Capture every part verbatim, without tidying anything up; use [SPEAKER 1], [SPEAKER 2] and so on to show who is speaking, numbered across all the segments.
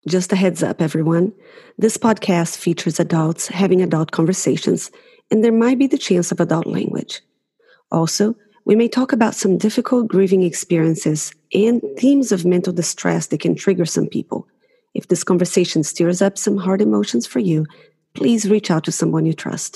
[SPEAKER 1] Just a heads up, everyone. This podcast features adults having adult conversations, and there might be the chance of adult language. Also, we may talk about some difficult grieving experiences and themes of mental distress that can trigger some people. If this conversation stirs up some hard emotions for you, please reach out to someone you trust.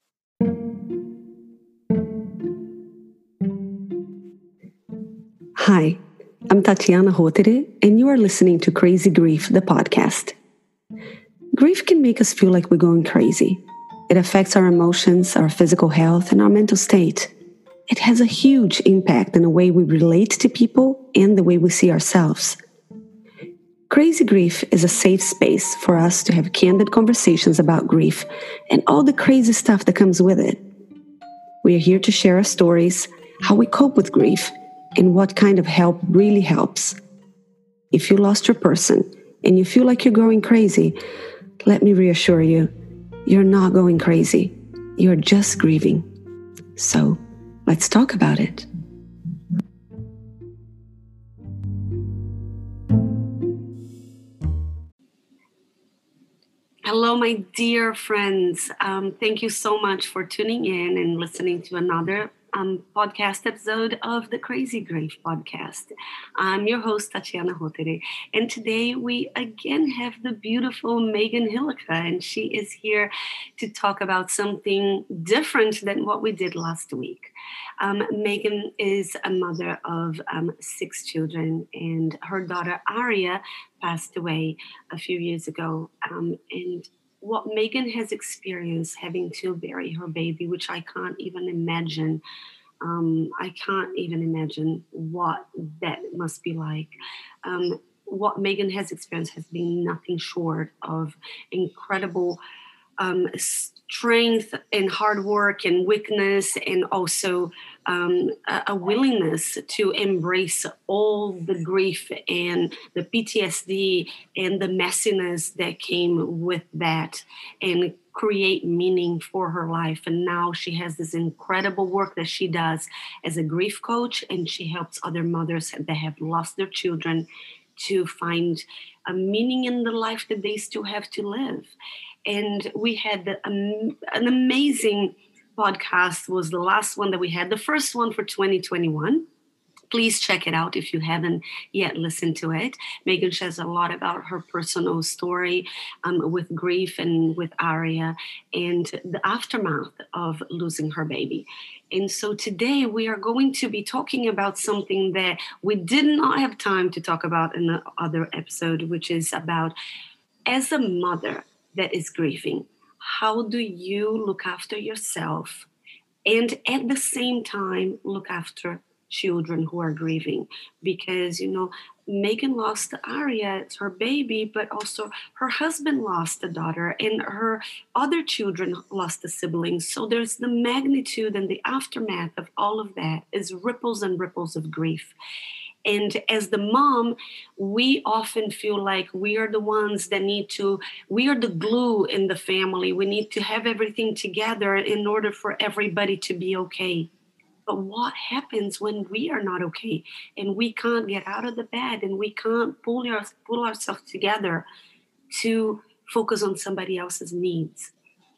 [SPEAKER 1] Hi, I'm Tatiana Rotere, and you are listening to Crazy Grief, the podcast. Grief can make us feel like we're going crazy. It affects our emotions, our physical health, and our mental state. It has a huge impact on the way we relate to people and the way we see ourselves. Crazy Grief is a safe space for us to have candid conversations about grief and all the crazy stuff that comes with it. We are here to share our stories, how we cope with grief, and what kind of help really helps. If you lost your person and you feel like you're going crazy, let me reassure you, you're not going crazy. You're just grieving. So, let's talk about it. Hello, my dear friends. Um, thank you so much for tuning in and listening to another um, podcast episode of the Crazy Grief podcast. I'm your host, Tatiana Rotere, and today we again have the beautiful Megan Hillica, and she is here to talk about something different than what we did last week. Um, Megan is a mother of um, six children, and her daughter Aria passed away a few years ago. Um, and what Megan has experienced having to bury her baby, which I can't even imagine. Um, I can't even imagine what that must be like. Um, what Megan has experienced has been nothing short of incredible um, strength and hard work and weakness, and also um, a, a willingness to embrace all the grief and the P T S D and the messiness that came with that, and create meaning for her life. And now she has this incredible work that she does as a grief coach, and she helps other mothers that have lost their children to find a meaning in the life that they still have to live. And we had um, an amazing podcast, was the last one that we had, the first one for twenty twenty-one. Please check it out if you haven't yet listened to it. Megan shares a lot about her personal story um, with grief and with Aria and the aftermath of losing her baby. And so today we are going to be talking about something that we did not have time to talk about in the other episode, which is about, as a mother that is grieving, how do you look after yourself and at the same time look after children who are grieving? Because, you know, Megan lost Aria, it's her baby, but also her husband lost a daughter and her other children lost a sibling. So there's the magnitude and the aftermath of all of that is ripples and ripples of grief. And as the mom, we often feel like we are the ones that need to, we are the glue in the family. We need to have everything together in order for everybody to be okay. But what happens when we are not okay and we can't get out of the bed and we can't pull, your, pull ourselves together to focus on somebody else's needs?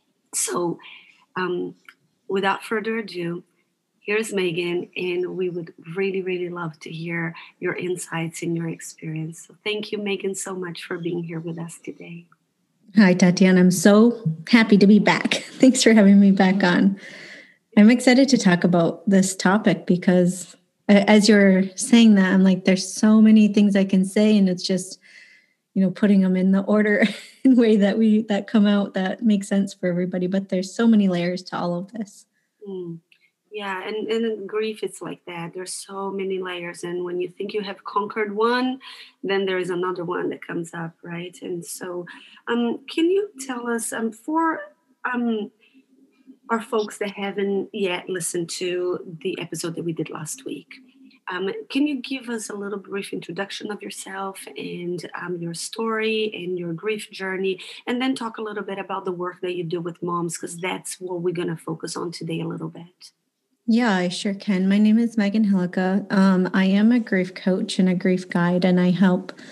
[SPEAKER 1] So um, without further ado, here's Megan, and we would really, really love to hear your insights and your experience. So thank you, Megan, so much for being here with us today.
[SPEAKER 2] Hi, Tatiana. I'm so happy to be back. Thanks for having me back on. I'm excited to talk about this topic because as you're saying that, I'm like, there's so many things I can say, and it's just, you know, putting them in the order in way that we, that come out that makes sense for everybody. But there's so many layers to all of this.
[SPEAKER 1] Mm. Yeah, and, and in grief, it's like that. There's so many layers. And when you think you have conquered one, then there is another one that comes up, right? And so um, can you tell us, um, for um, our folks that haven't yet listened to the episode that we did last week, um, can you give us a little brief introduction of yourself and um, your story and your grief journey, and then talk a little bit about the work that you do with moms, because that's what we're going to focus on today a little bit.
[SPEAKER 2] Yeah, I sure can. My name is Megan Hillica. Um, I am a grief coach and a grief guide, and I help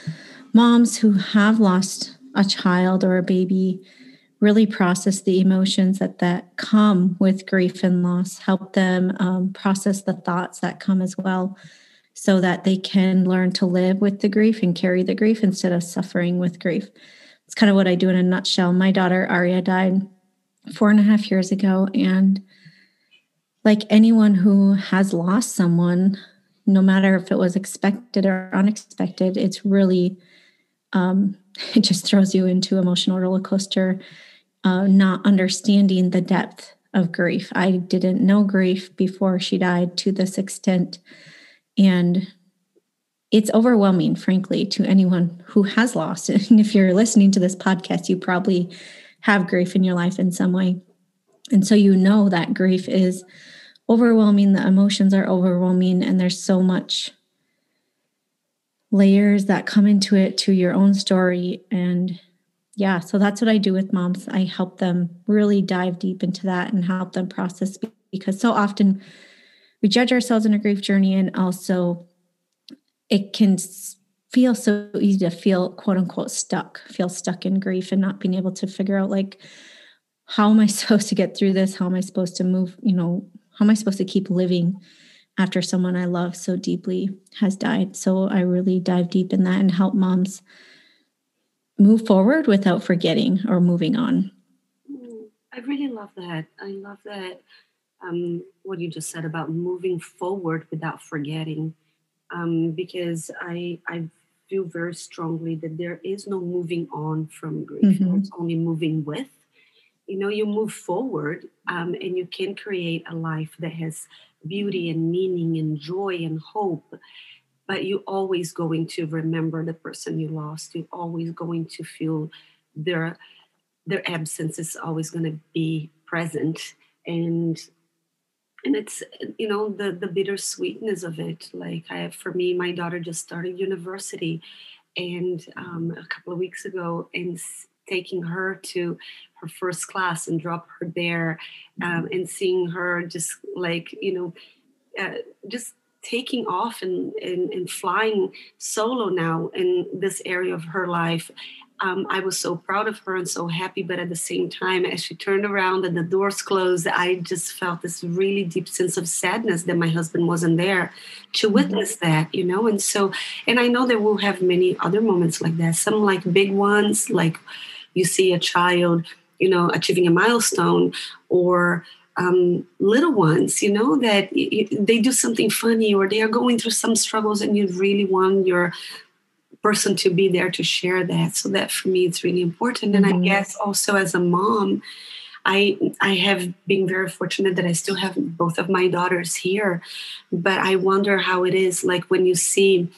[SPEAKER 2] moms who have lost a child or a baby really process the emotions that, that come with grief and loss, help them um, process the thoughts that come as well, so that they can learn to live with the grief and carry the grief instead of suffering with grief. It's kind of what I do in a nutshell. My daughter, Aria, died four and a half years ago. And like anyone who has lost someone, no matter if it was expected or unexpected, it's really, um, it just throws you into emotional roller coaster, uh, not understanding the depth of grief. I didn't know grief before she died to this extent. And it's overwhelming, frankly, to anyone who has lost. And if you're listening to this podcast, you probably have grief in your life in some way. And so you know that grief is overwhelming. The emotions are overwhelming. And there's so much layers that come into it to your own story. And yeah, so that's what I do with moms. I help them really dive deep into that and help them process, because so often we judge ourselves in a grief journey, and also it can feel so easy to feel, quote unquote, stuck, feel stuck in grief and not being able to figure out, like, how am I supposed to get through this? How am I supposed to move? You know, how am I supposed to keep living after someone I love so deeply has died? So I really dive deep in that and help moms move forward without forgetting or moving on.
[SPEAKER 1] I really love that. I love that. Um, what you just said about moving forward without forgetting. Um, because I I feel very strongly that there is no moving on from grief.
[SPEAKER 2] Mm-hmm.
[SPEAKER 1] It's only moving with. You know, you move forward, um, and you can create a life that has beauty and meaning and joy and hope. But you're always going to remember the person you lost. You're always going to feel their their absence is always going to be present. And And it's, you know, the, the bittersweetness of it. Like I, for me, my daughter just started university, and um, a couple of weeks ago, and s- taking her to her first class and drop her there, um, and seeing her just like, you know, uh, just taking off and, and, and flying solo now in this area of her life. Um, I was so proud of her and so happy, but at the same time, as she turned around and the doors closed, I just felt this really deep sense of sadness that my husband wasn't there to witness that, you know? And so, and I know that we'll have many other moments like that, some like big ones, like you see a child, you know, achieving a milestone, or um, little ones, you know, that y- y- they do something funny or they are going through some struggles, and you really want your person to be there to share that. So that for me, it's really important. And
[SPEAKER 2] Mm-hmm.
[SPEAKER 1] I guess also as a mom, I I have been very fortunate that I still have both of my daughters here. But I wonder how it is like when you see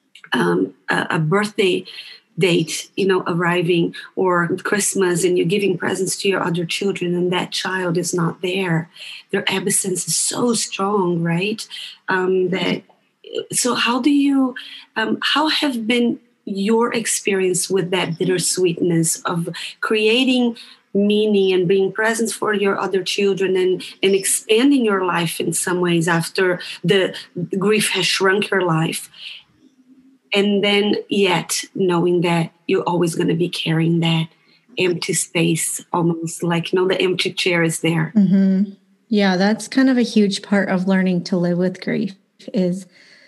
[SPEAKER 1] um, a, a birthday date, you know, arriving, or Christmas, and you're giving presents to your other children, and that child is not there. Their absence is so strong, right? Um, that so how do you um, how have been your experience with that bittersweetness of creating meaning and being present for your other children, and, and expanding your life in some ways after the, the grief has shrunk your life, and then yet knowing that you're always going to be carrying that empty space, almost like, you know, the empty chair is there.
[SPEAKER 2] Mm-hmm. Yeah, that's kind of a huge part of learning to live with grief, is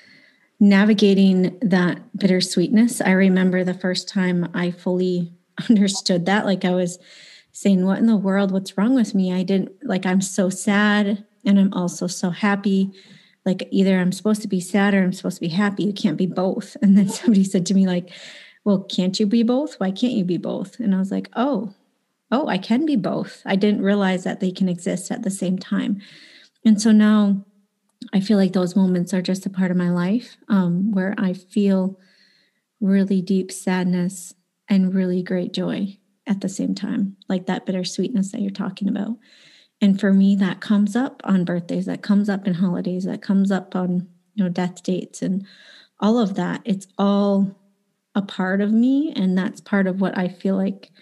[SPEAKER 2] navigating that bittersweetness. I remember the first time I fully understood that, like I was saying, what in the world, what's wrong with me? I didn't, like, I'm so sad and I'm also so happy. Like either I'm supposed to be sad or I'm supposed to be happy. You can't be both. And then somebody said to me, like, well, can't you be both? Why can't you be both? And I was like, oh, oh, I can be both. I didn't realize that they can exist at the same time. And so now I feel like those moments are just a part of my life, um, where I feel really deep sadness and really great joy at the same time, like that bittersweetness that you're talking about. And for me, that comes up on birthdays, that comes up in holidays, that comes up on, you know, death dates and all of that. It's all a part of me. And that's part of what I feel like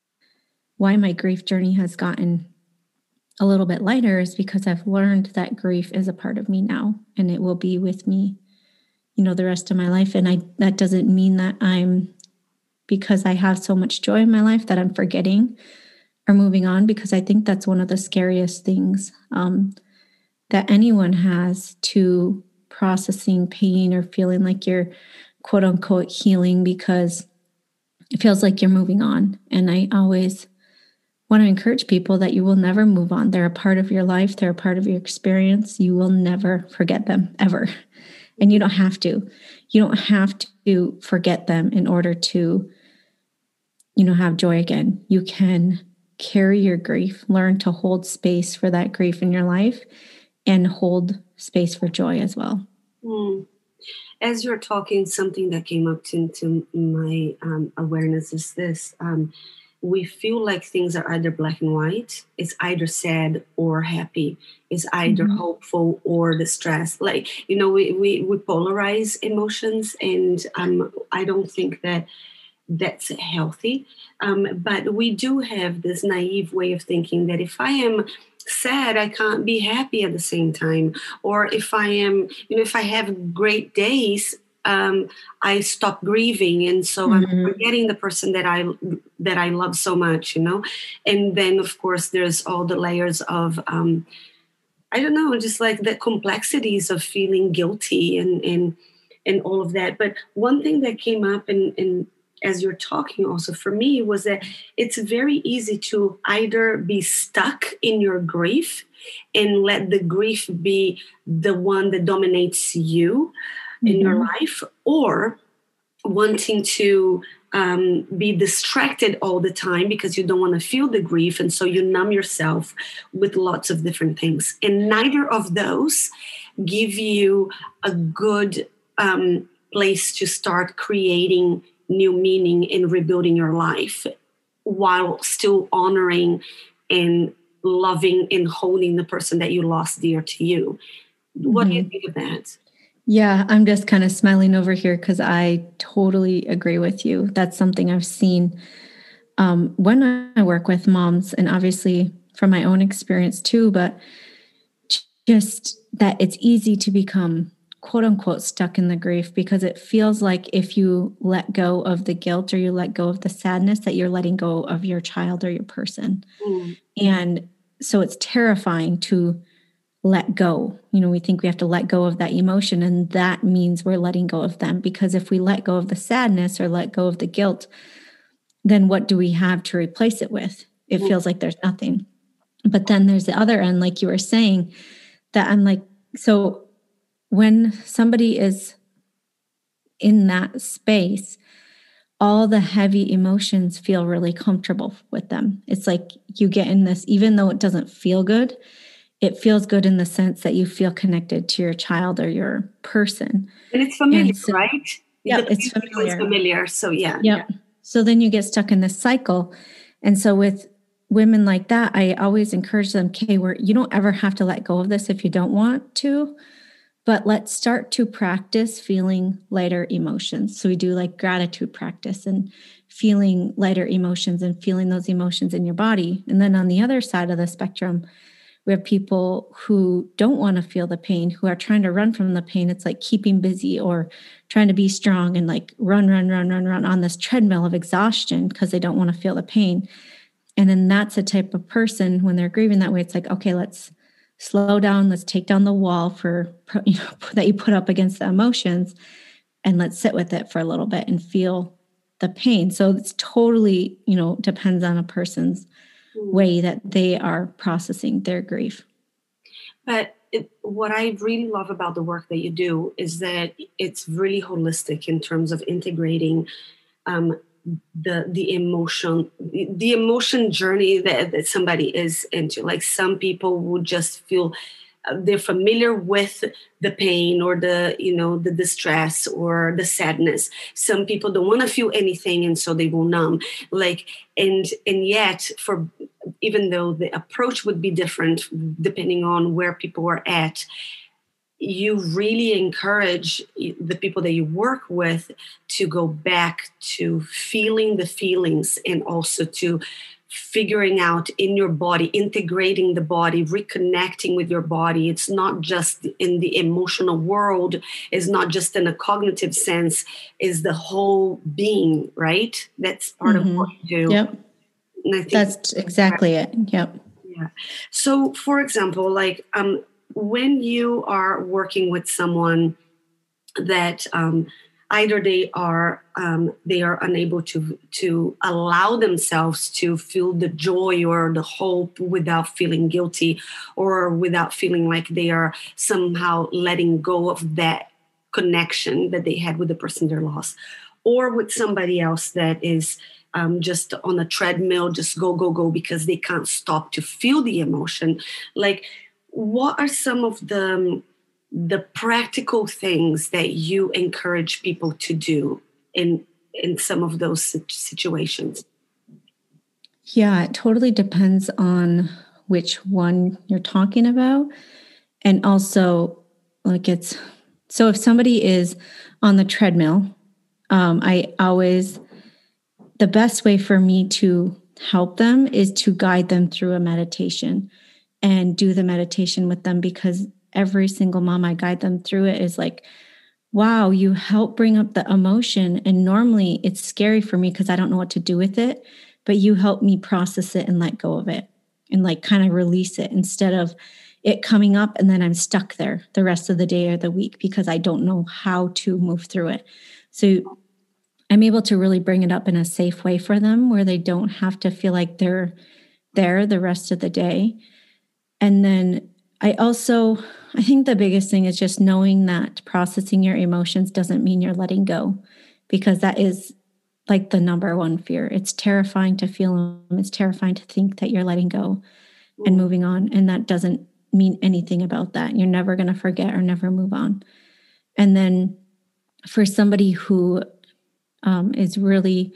[SPEAKER 2] why my grief journey has gotten a little bit lighter, is because I've learned that grief is a part of me now, and it will be with me, you know, the rest of my life. And I, that doesn't mean that I'm because I have so much joy in my life that I'm forgetting or moving on, because I think that's one of the scariest things um, that anyone has to processing pain or feeling like you're quote unquote healing, because it feels like you're moving on. And I always want to encourage people that you will never move on. They're a part of your life. They're a part of your experience. You will never forget them ever. And you don't have to. You don't have to forget them in order to, you know, have joy again. You can carry your grief, learn to hold space for that grief in your life, and hold space for joy as well.
[SPEAKER 1] Mm. As you're talking, something that came up to, to my um, awareness is this. Um, we feel like things are either black and white. It's either sad or happy. It's either mm-hmm. hopeful or distressed. Like, you know, we, we, we polarize emotions, and um, I don't think that that's healthy. Um, but we do have this naive way of thinking that if I am sad, I can't be happy at the same time. Or if I am, you know, if I have great days, um, I stop grieving, and so mm-hmm. I'm forgetting the person that I that I love so much, you know. And then, of course, there's all the layers of, um, I don't know, just like the complexities of feeling guilty and and and all of that. But one thing that came up in in as you're talking also for me was that it's very easy to either be stuck in your grief and let the grief be the one that dominates you mm-hmm. in your life, or wanting to um, be distracted all the time because you don't want to feel the grief. And so you numb yourself with lots of different things. And neither of those give you a good um, place to start creating new meaning in rebuilding your life while still honoring and loving and holding the person that you lost dear to you. What mm-hmm. do you think of that?
[SPEAKER 2] Yeah, I'm just kind of smiling over here because I totally agree with you. That's something I've seen um, when I work with moms, and obviously from my own experience too, but just that it's easy to become quote unquote stuck in the grief, because it feels like if you let go of the guilt or you let go of the sadness, that you're letting go of your child or your person. Mm. And so it's terrifying to let go. You know, we think we have to let go of that emotion, and that means we're letting go of them. Because if we let go of the sadness or let go of the guilt, then what do we have to replace it with? It mm. feels like there's nothing. But then there's the other end, like you were saying, that I'm like, so when somebody is in that space, all the heavy emotions feel really comfortable with them. It's like you get in this, even though it doesn't feel good, it feels good in the sense that you feel connected to your child or your person.
[SPEAKER 1] And it's familiar, and so, right?
[SPEAKER 2] Yeah, it's familiar.
[SPEAKER 1] It's familiar. So yeah.
[SPEAKER 2] yeah. Yeah. So then you get stuck in this cycle. And so with women like that, I always encourage them, okay, where you don't ever have to let go of this if you don't want to. But let's start to practice feeling lighter emotions. So we do like gratitude practice and feeling lighter emotions and feeling those emotions in your body. And then on the other side of the spectrum, we have people who don't want to feel the pain, who are trying to run from the pain. It's like keeping busy or trying to be strong and like run, run, run, run, run on this treadmill of exhaustion because they don't want to feel the pain. And then that's a type of person when they're grieving that way. It's like, okay, let's slow down. Let's take down the wall for, you know, that you put up against the emotions, and let's sit with it for a little bit and feel the pain. So it's totally, you know, depends on a person's mm. way that they are processing their grief.
[SPEAKER 1] But it, what I really love about the work that you do is that it's really holistic in terms of integrating um, the the emotion, the emotion journey that, that somebody is into. Like some people would just feel uh, they're familiar with the pain or the, you know, the distress or the sadness. Some people don't want to feel anything, and so they will numb. Like, and and yet, for even though the approach would be different depending on where people are at, you really encourage the people that you work with to go back to feeling the feelings and also to figuring out in your body, integrating the body, reconnecting with your body. It's not just in the emotional world, it's not just in a cognitive sense, it's the whole being, right? That's part mm-hmm. of what you do.
[SPEAKER 2] Yep. And I think that's exactly it. Yep.
[SPEAKER 1] Yeah. So, for example, like um, when you are working with someone that um, either they are um, they are unable to to allow themselves to feel the joy or the hope without feeling guilty, or without feeling like they are somehow letting go of that connection that they had with the person they lost, or with somebody else that is um, just on a treadmill, just go, go, go, because they can't stop to feel the emotion. Like, what are some of the the practical things that you encourage people to do in in some of those situations?
[SPEAKER 2] Yeah, it totally depends on which one you're talking about. And also, like, it's, so if somebody is on the treadmill, um, I always, the best way for me to help them is to guide them through a meditation and do the meditation with them, because every single mom I guide them through it is like, wow, you help bring up the emotion. And normally it's scary for me because I don't know what to do with it, but you help me process it and let go of it and like kind of release it, instead of it coming up and then I'm stuck there the rest of the day or the week because I don't know how to move through it. So I'm able to really bring it up in a safe way for them where they don't have to feel like they're there the rest of the day. And then I also, I think the biggest thing is just knowing that processing your emotions doesn't mean you're letting go, because that is like the number one fear. It's terrifying to feel them. It's terrifying to think that you're letting go and moving on. And that doesn't mean anything about that. You're never going to forget or never move on. And then for somebody who um, is really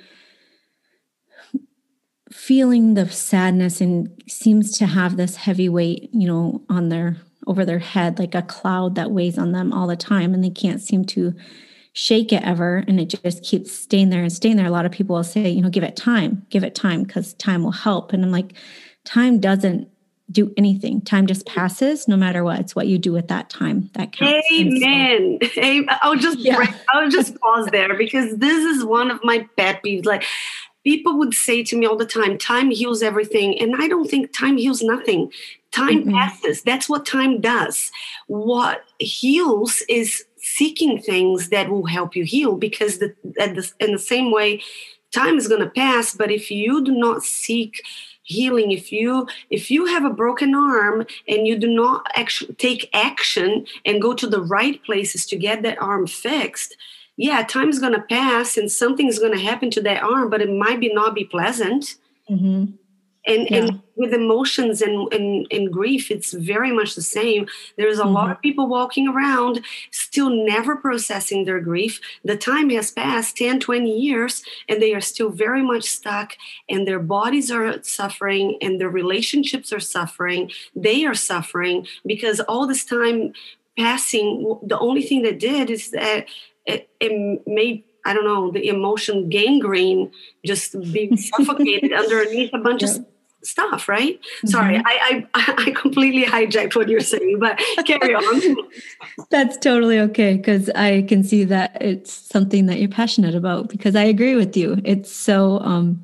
[SPEAKER 2] feeling the sadness and seems to have this heavy weight, you know, on their, over their head, like a cloud that weighs on them all the time, and they can't seem to shake it ever. And it just keeps staying there and staying there. A lot of people will say, you know, give it time, give it time, because time will help. And I'm like, time doesn't do anything. Time just passes no matter what. It's what you do with that time that counts.
[SPEAKER 1] Amen. So, I'll just, yeah. break, I'll just pause there, because this is one of my pet peeves. Like, people would say to me all the time, time heals everything. And I don't think time heals nothing. Time mm-hmm. passes. That's what time does. What heals is seeking things that will help you heal, because the, at the, in the same way, time is going to pass. But if you do not seek healing, if you if you have a broken arm and you do not actually take action and go to the right places to get that arm fixed, yeah, time is going to pass and something is going to happen to that arm, but it might be not be pleasant. Mm-hmm. And, yeah. and with emotions and, and, and grief, it's very much the same. There's a mm-hmm. lot of people walking around still never processing their grief. The time has passed ten, twenty years, and they are still very much stuck, and their bodies are suffering and their relationships are suffering. They are suffering because all this time passing, the only thing that did is that it, it made, I don't know, the emotion gangrene, just being suffocated underneath a bunch yep. of stuff, right? Mm-hmm. Sorry, I, I I completely hijacked what you're saying, but carry on.
[SPEAKER 2] That's totally okay, because I can see that it's something that you're passionate about, because I agree with you. It's so, um,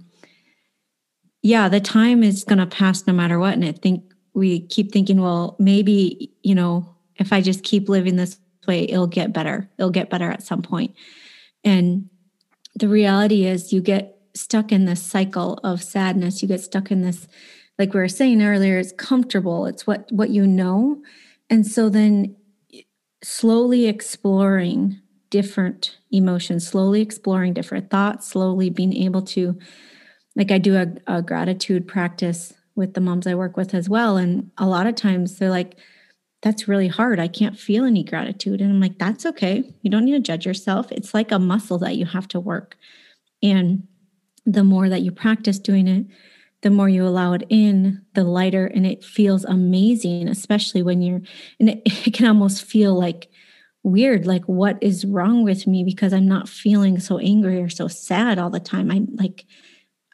[SPEAKER 2] yeah, the time is going to pass no matter what. And I think we keep thinking, well, maybe, you know, if I just keep living this way, it'll get better. It'll get better at some point. And the reality is you get stuck in this cycle of sadness. You get stuck in this, like we were saying earlier, it's comfortable. It's what, what you know. And so then slowly exploring different emotions, slowly exploring different thoughts, slowly being able to, like I do a, a gratitude practice with the moms I work with as well. And a lot of times they're like, that's really hard. I can't feel any gratitude. And I'm like, that's okay. You don't need to judge yourself. It's like a muscle that you have to work. And the more that you practice doing it, the more you allow it in, the lighter, and it feels amazing, especially when you're, and it, it can almost feel like weird, like what is wrong with me because I'm not feeling so angry or so sad all the time. I like,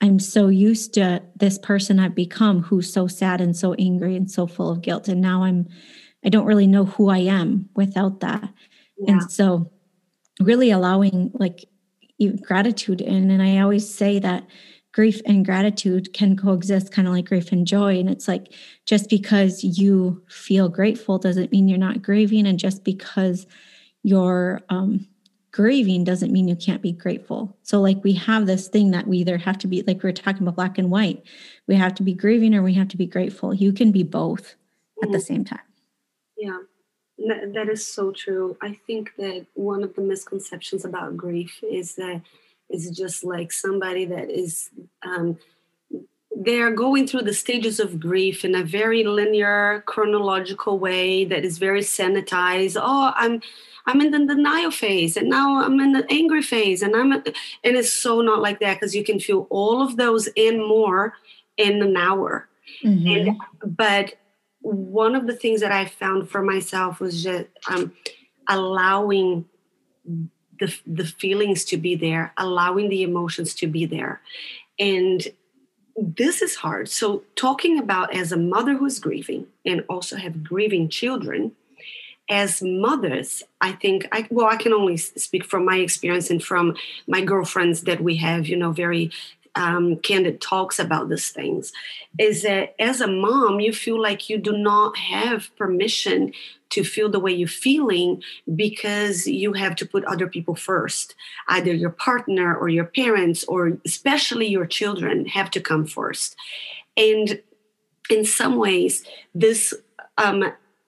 [SPEAKER 2] I'm so used to this person I've become who's so sad and so angry and so full of guilt. And now I'm, I don't really know who I am without that.
[SPEAKER 1] Yeah.
[SPEAKER 2] And so really allowing like gratitude in, and I always say that grief and gratitude can coexist, kind of like grief and joy. And it's like, just because you feel grateful doesn't mean you're not grieving. And just because you're um, grieving doesn't mean you can't be grateful. So like we have this thing that we either have to be, like we were talking about black and white, we have to be grieving or we have to be grateful. You can be both mm-hmm. at the same time.
[SPEAKER 1] Yeah, that, that is so true. I think that one of the misconceptions about grief is that it's just like somebody that is, um, they're going through the stages of grief in a very linear, chronological way that is very sanitized. Oh, I'm I'm in the denial phase, and now I'm in the angry phase, and I'm at the, and it's so not like that, because you can feel all of those and more in an hour. Mm-hmm. And but one of the things that I found for myself was just um, allowing the the feelings to be there, allowing the emotions to be there, and this is hard. So talking about as a mother who's grieving and also have grieving children, as mothers, I think, I well, I can only speak from my experience and from my girlfriends that we have, you know, very um, candid talks about these things, is that as a mom, you feel like you do not have permission to feel the way you're feeling because you have to put other people first. Either your partner or your parents, or especially your children, have to come first. And in some ways, this, um,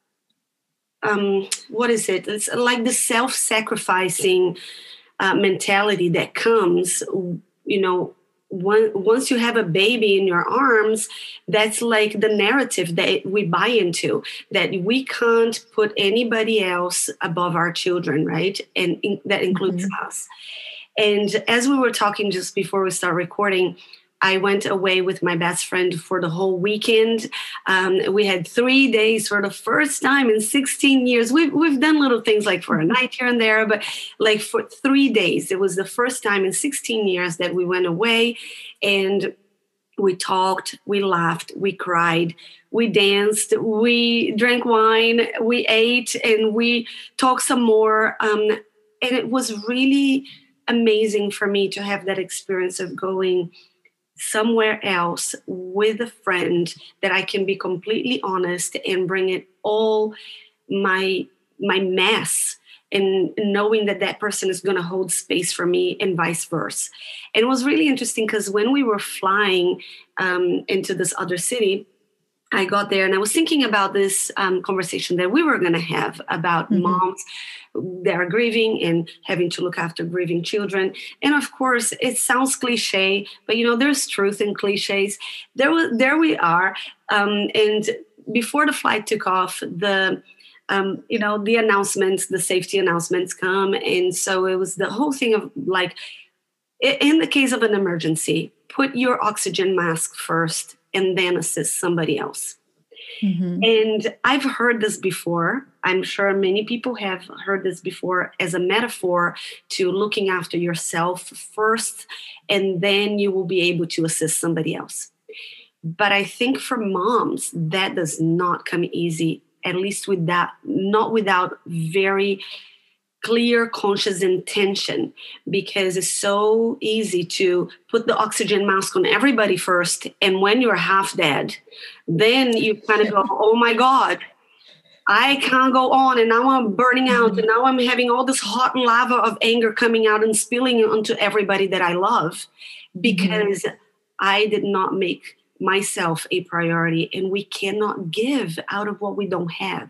[SPEAKER 1] um, what is it? It's like the self-sacrificing uh, mentality that comes, you know, One, once you have a baby in your arms, that's like the narrative that we buy into, that we can't put anybody else above our children, right? And in, that includes mm-hmm. us. And as we were talking just before we start recording, I went away with my best friend for the whole weekend. Um, we had three days for the first time in sixteen years. We've, we've done little things like for a night here and there, but like for three days, it was the first time in sixteen years that we went away, and we talked, we laughed, we cried, we danced, we drank wine, we ate, and we talked some more. Um, and it was really amazing for me to have that experience of going somewhere else with a friend that I can be completely honest and bring it all my my mess, and knowing that that person is going to hold space for me and vice versa. And it was really interesting because when we were flying um, into this other city, I got there and I was thinking about this um, conversation that we were going to have about mm-hmm. moms that are grieving and having to look after grieving children. And of course, it sounds cliche, but you know, there's truth in cliches. There, there we are. Um, and before the flight took off, the um, you know, the announcements, the safety announcements come, and so it was the whole thing of like, in the case of an emergency, put your oxygen mask first and then assist somebody else. Mm-hmm. And I've heard this before. I'm sure many people have heard this before as a metaphor to looking after yourself first, and then you will be able to assist somebody else. But I think for moms, that does not come easy, at least with that, not without very clear, conscious intention, because it's so easy to put the oxygen mask on everybody first. And when you're half dead, then you kind of go, oh my God, I can't go on. And now I'm burning out. Mm-hmm. And now I'm having all this hot lava of anger coming out and spilling onto everybody that I love, because mm-hmm. I did not make myself a priority. And we cannot give out of what we don't have.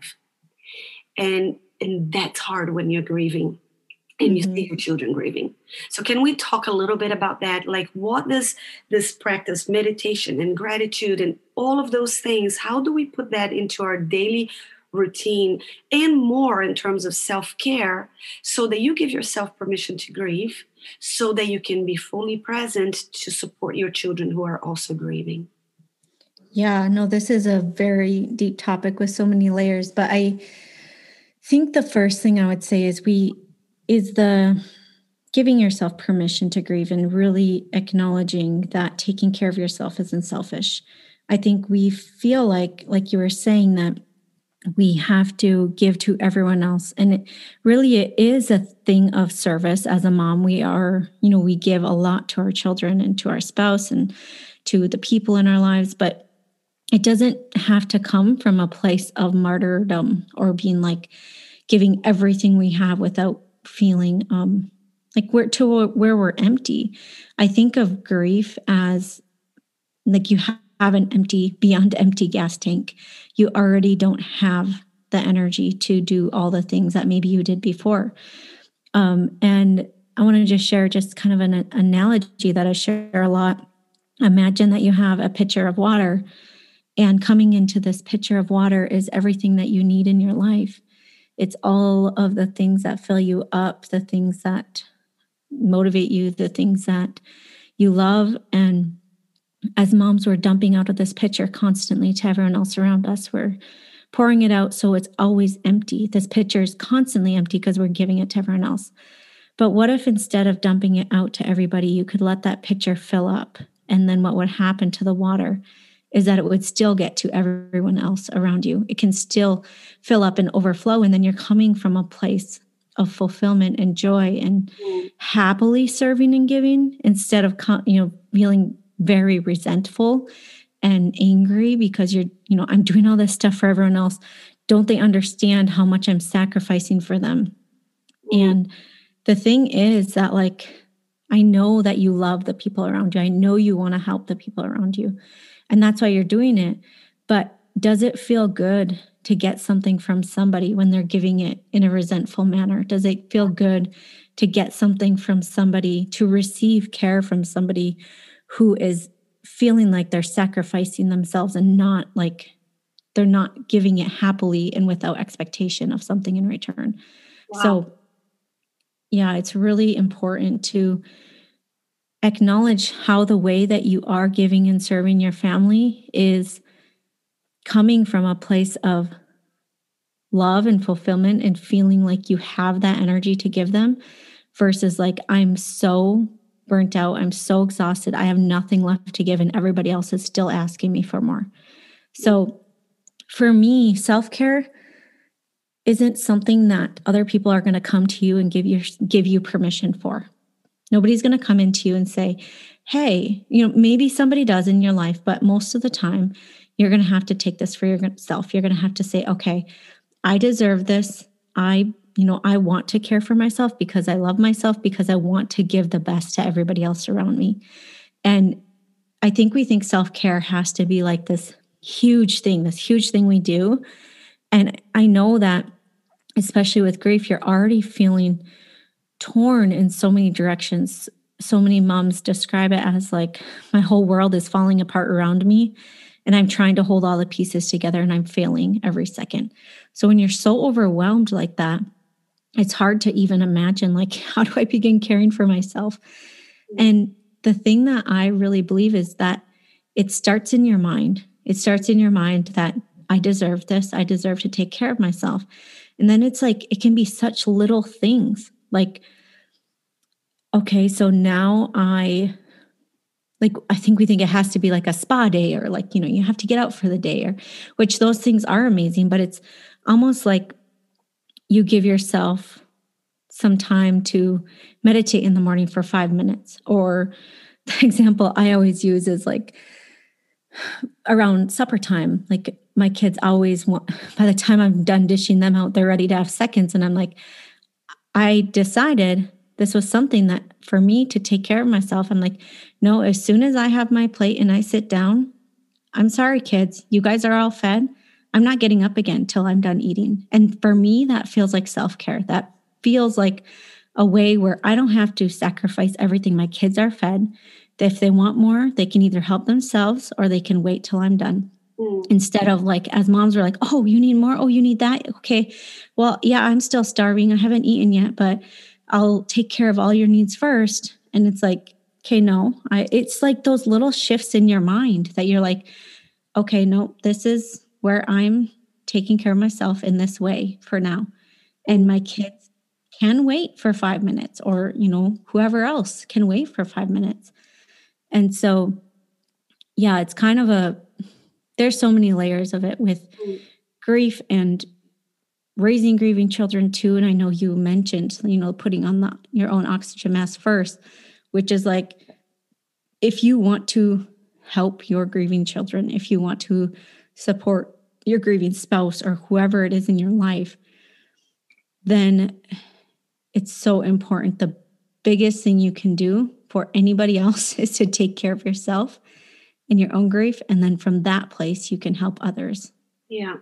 [SPEAKER 1] And And that's hard when you're grieving and you mm-hmm. see your children grieving. So can we talk a little bit about that? Like, what does this practice, meditation and gratitude and all of those things, how do we put that into our daily routine and more in terms of self-care, so that you give yourself permission to grieve, so that you can be fully present to support your children who are also grieving?
[SPEAKER 2] Yeah, no, this is a very deep topic with so many layers, but I think the first thing I would say is we is the giving yourself permission to grieve and really acknowledging that taking care of yourself isn't selfish. I think we feel like, like you were saying, that we have to give to everyone else. And it really, it is a thing of service. As a mom, we are, you know, we give a lot to our children and to our spouse and to the people in our lives, but it doesn't have to come from a place of martyrdom or being like giving everything we have without feeling um, like we're to where we're empty. I think of grief as like you have have an empty, beyond empty gas tank. You already don't have the energy to do all the things that maybe you did before. Um, and I want to just share just kind of an analogy that I share a lot. Imagine that you have a pitcher of water, and coming into this pitcher of water is everything that you need in your life. It's all of the things that fill you up, the things that motivate you, the things that you love. And as moms, we're dumping out of this pitcher constantly to everyone else around us. We're pouring it out so it's always empty. This pitcher is constantly empty because we're giving it to everyone else. But what if instead of dumping it out to everybody, you could let that pitcher fill up? And then what would happen to the water is that it would still get to everyone else around you. It can still fill up and overflow. And then you're coming from a place of fulfillment and joy and happily serving and giving, instead of, you know, feeling very resentful and angry because you're, you know, I'm doing all this stuff for everyone else. Don't they understand how much I'm sacrificing for them? Mm. And the thing is that, like, I know that you love the people around you. I know you want to help the people around you. And that's why you're doing it. But does it feel good to get something from somebody when they're giving it in a resentful manner? Does it feel good to get something from somebody, to receive care from somebody who is feeling like they're sacrificing themselves and not like they're not giving it happily and without expectation of something in return? Wow. So yeah, it's really important to acknowledge how the way that you are giving and serving your family is coming from a place of love and fulfillment and feeling like you have that energy to give them, versus like, I'm so burnt out, I'm so exhausted, I have nothing left to give, and everybody else is still asking me for more. So for me, self-care isn't something that other people are going to come to you and give you give you permission for. Nobody's going to come into you and say, hey, you know, maybe somebody does in your life, but most of the time you're going to have to take this for yourself. You're going to have to say, okay, I deserve this. I You know, I want to care for myself because I love myself, because I want to give the best to everybody else around me. And I think we think self-care has to be like this huge thing, this huge thing we do. And I know that, especially with grief, you're already feeling torn in so many directions. So many moms describe it as like, my whole world is falling apart around me, and I'm trying to hold all the pieces together, and I'm failing every second. So when you're so overwhelmed like that, it's hard to even imagine, like, how do I begin caring for myself? And the thing that I really believe is that it starts in your mind. It starts in your mind that I deserve this. I deserve to take care of myself. And then it's like, it can be such little things. Like, okay, so now I, like, I think we think it has to be like a spa day, or like, you know, you have to get out for the day, or which those things are amazing, but it's almost like you give yourself some time to meditate in the morning for five minutes. Or the example I always use is like around supper time. Like, my kids always want, by the time I'm done dishing them out, they're ready to have seconds. And I'm like, I decided this was something that for me to take care of myself. I'm like, no, as soon as I have my plate and I sit down, I'm sorry, kids, you guys are all fed. I'm not getting up again till I'm done eating. And for me, that feels like self-care. That feels like a way where I don't have to sacrifice everything. My kids are fed. If they want more, they can either help themselves or they can wait till I'm done. Mm. Instead of like, as moms, we're like, oh, you need more? Oh, you need that? Okay. Well, yeah, I'm still starving. I haven't eaten yet, but I'll take care of all your needs first. And it's like, okay, no, I, it's like those little shifts in your mind that you're like, okay, no, this is where I'm taking care of myself in this way for now. And my kids can wait for five minutes or, you know, whoever else can wait for five minutes. And so, yeah, it's kind of a, there's so many layers of it with
[SPEAKER 1] Mm.
[SPEAKER 2] grief and raising grieving children too. And I know you mentioned, you know, putting on the, your own oxygen mask first, which is like, if you want to help your grieving children, if you want to support your grieving spouse or whoever it is in your life, then it's so important. The biggest thing you can do for anybody else is to take care of yourself and your own grief. And then from that place, you can help others.
[SPEAKER 1] Yeah.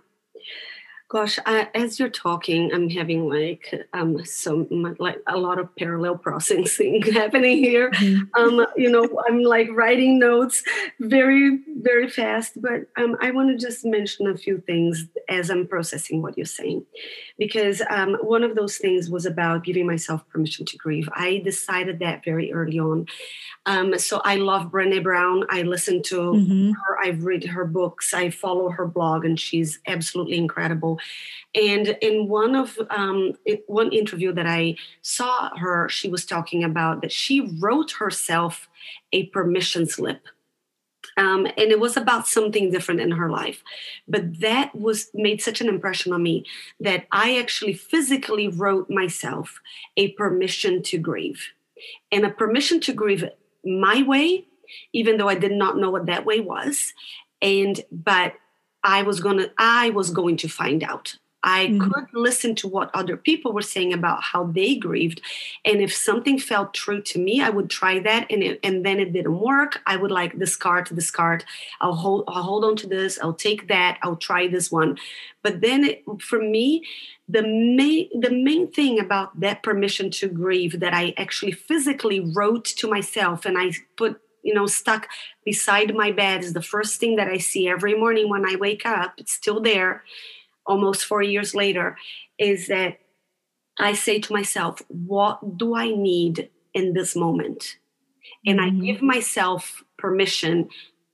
[SPEAKER 1] Gosh, I, as you're talking, I'm having like um some like a lot of parallel processing happening here.
[SPEAKER 2] Mm-hmm.
[SPEAKER 1] Um, you know, I'm like writing notes very, very fast. But um, I want to just mention a few things as I'm processing what you're saying, because um, one of those things was about giving myself permission to grieve. I decided that very early on. Um, so I love Brené Brown. I listen to
[SPEAKER 2] Mm-hmm.
[SPEAKER 1] her. I've read her books. I follow her blog, and she's absolutely incredible. And in one of um, it, one interview that I saw her, she was talking about that she wrote herself a permission slip. Um, and it was about something different in her life. But that was made such an impression on me that I actually physically wrote myself a permission to grieve. And a permission to grieve my way, even though I did not know what that way was. And but I was gonna I was going to find out. I
[SPEAKER 2] Mm-hmm.
[SPEAKER 1] could listen to what other people were saying about how they grieved. And if something felt true to me, I would try that. And it, and then it didn't work. I would like discard, discard. I'll hold, I'll hold on to this. I'll take that. I'll try this one. But then it, for me, the main, the main thing about that permission to grieve that I actually physically wrote to myself and I put, you know, stuck beside my bed is the first thing that I see every morning when I wake up. It's still there. Almost four years later, is that I say to myself, what do I need in this moment? And
[SPEAKER 2] Mm-hmm.
[SPEAKER 1] I give myself permission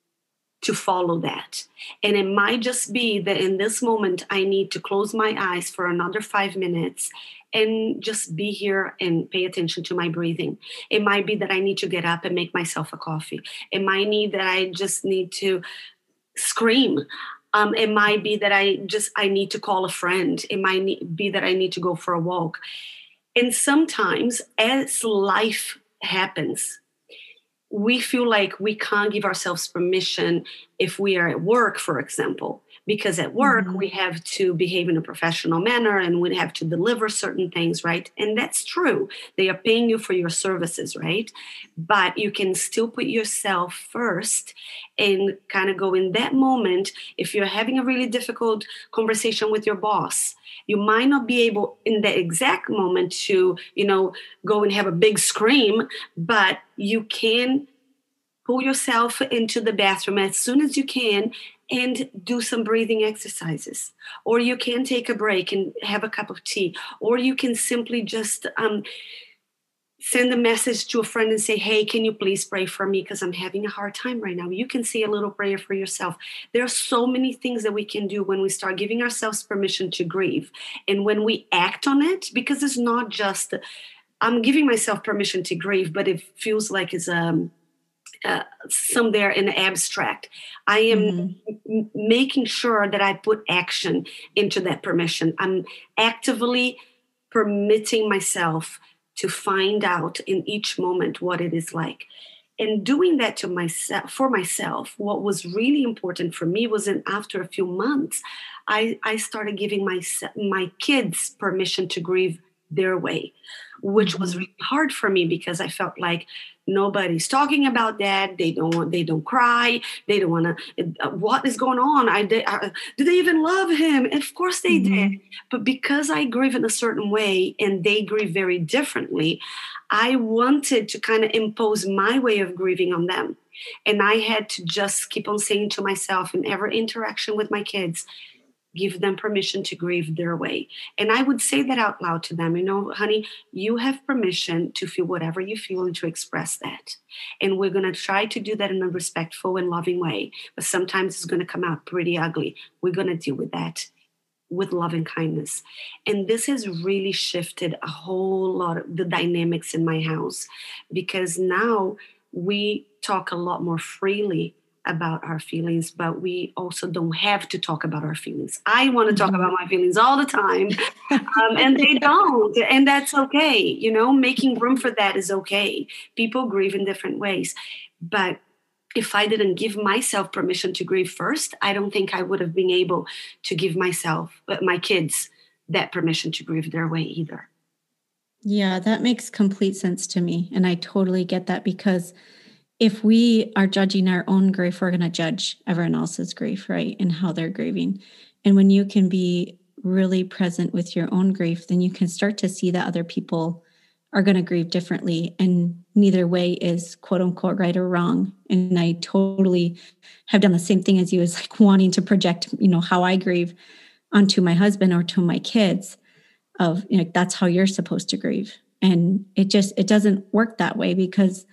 [SPEAKER 1] to follow that. And it might just be that in this moment, I need to close my eyes for another five minutes and just be here and pay attention to my breathing. It might be that I need to get up and make myself a coffee. It might need that I just need to scream. Um, it might be that I just, I need to call a friend. It might need, be that I need to go for a walk. And sometimes as life happens, we feel like we can't give ourselves permission if we are at work, for example, because at work
[SPEAKER 2] Mm-hmm.
[SPEAKER 1] we have to behave in a professional manner and we have to deliver certain things, right? And that's true. They are paying you for your services, right? But you can still put yourself first and kind of go in that moment. If you're having a really difficult conversation with your boss, you might not be able in that exact moment to, you know, go and have a big scream, but you can pull yourself into the bathroom as soon as you can and do some breathing exercises. Or you can take a break and have a cup of tea. Or you can simply just um, send a message to a friend and say, hey, can you please pray for me because I'm having a hard time right now. You can say a little prayer for yourself. There are so many things that we can do when we start giving ourselves permission to grieve. And when we act on it, because it's not just, I'm giving myself permission to grieve, but it feels like it's um, uh, somewhere in the abstract. I am
[SPEAKER 2] Mm-hmm.
[SPEAKER 1] m- making sure that I put action into that permission. I'm actively permitting myself to find out in each moment what it is like. And doing that to myself for myself, what was really important for me was in after a few months, I, I started giving my my kids permission to grieve their way, which was really hard for me because I felt like nobody's talking about that. They don't want, they don't cry. They don't want to, uh, what is going on? I did, uh, do they even love him? Of course they
[SPEAKER 2] Mm-hmm.
[SPEAKER 1] did. But because I grieve in a certain way and they grieve very differently, I wanted to kind of impose my way of grieving on them. And I had to just keep on saying to myself in every interaction with my kids, give them permission to grieve their way. And I would say that out loud to them, you know, honey, you have permission to feel whatever you feel and to express that. And we're going to try to do that in a respectful and loving way. But sometimes it's going to come out pretty ugly. We're going to deal with that. with love and kindness. And this has really shifted a whole lot of the dynamics in my house, because now we talk a lot more freely about our feelings, but we also don't have to talk about our feelings. I want to talk
[SPEAKER 2] Mhm.
[SPEAKER 1] about my feelings all the time, um, and they don't, and that's okay. You know, making room for that is okay. People grieve in different ways, but if I didn't give myself permission to grieve first, I don't think I would have been able to give myself, but my kids, that permission to grieve their way either.
[SPEAKER 2] Yeah, that makes complete sense to me. And I totally get that, because if we are judging our own grief, we're going to judge everyone else's grief, right? And how they're grieving. And when you can be really present with your own grief, then you can start to see that other people are going to grieve differently. And neither way is quote unquote right or wrong. And I totally have done the same thing as you, is like wanting to project, you know, how I grieve onto my husband or to my kids, of, you know, that's how you're supposed to grieve. And it just, it doesn't work that way, because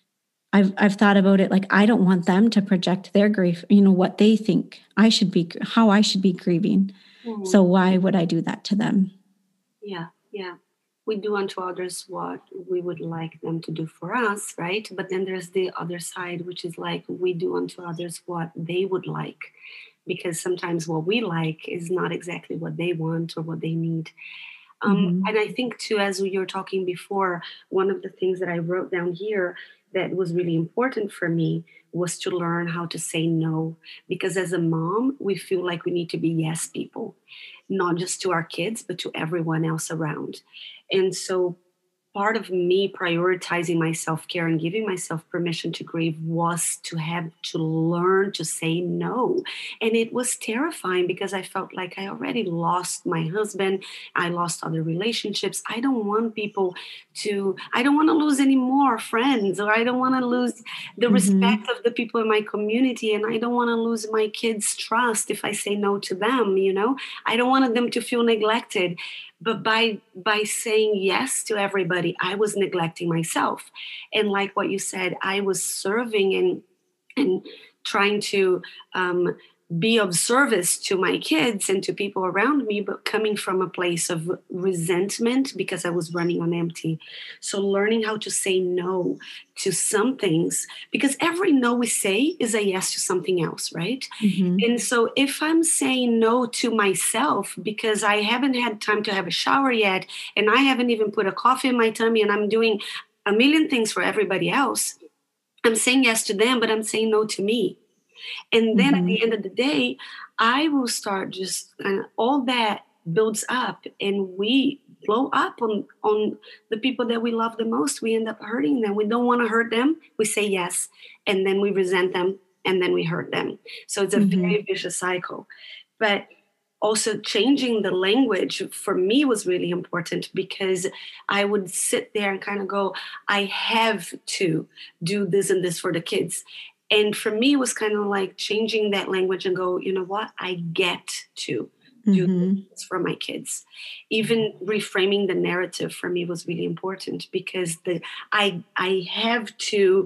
[SPEAKER 2] I've I've thought about it like, I don't want them to project their grief, you know, what they think I should be, how I should be grieving.
[SPEAKER 1] Mhm.
[SPEAKER 2] So why would I do that to them?
[SPEAKER 1] Yeah, yeah. We do unto others what we would like them to do for us, right? But then there's the other side, which is like we do unto others what they would like, because sometimes what we like is not exactly what they want or what they need. Um,
[SPEAKER 2] Mm-hmm.
[SPEAKER 1] and I think too, as you were talking before, one of the things that I wrote down here that was really important for me was to learn how to say no. Because as a mom, we feel like we need to be yes people, not just to our kids, but to everyone else around. And so part of me prioritizing my self-care and giving myself permission to grieve was to have to learn to say no. And it was terrifying, because I felt like I already lost my husband, I lost other relationships. I don't want people to, I don't want to lose any more friends, or I don't want to lose the
[SPEAKER 2] Mm-hmm.
[SPEAKER 1] respect of the people in my community, and I don't want to lose my kids' trust if I say no to them. You know, I don't want them to feel neglected. But by by saying yes to everybody, I was neglecting myself. And like what you said, I was serving and and trying to um, be of service to my kids and to people around me, but coming from a place of resentment because I was running on empty. So learning how to say no to some things, because every no we say is a yes to something else, right?
[SPEAKER 2] Mm-hmm.
[SPEAKER 1] And so if I'm saying no to myself because I haven't had time to have a shower yet, and I haven't even put a coffee in my tummy, and I'm doing a million things for everybody else, I'm saying yes to them, but I'm saying no to me. And then at
[SPEAKER 2] Mm-hmm.
[SPEAKER 1] the end of the day, I will start just uh, all that builds up, and we blow up on on the people that we love the most. We end up hurting them. We don't want to hurt them. We say yes, and then we resent them, and then we hurt them. So it's a
[SPEAKER 2] Mm-hmm.
[SPEAKER 1] very vicious cycle. But also changing the language for me was really important, because I would sit there and kind of go, I have to do this and this for the kids. And for me, it was kind of like changing that language and go, you know what? I get to do
[SPEAKER 2] Mm-hmm.
[SPEAKER 1] this for my kids. Even reframing the narrative for me was really important, because the I I have to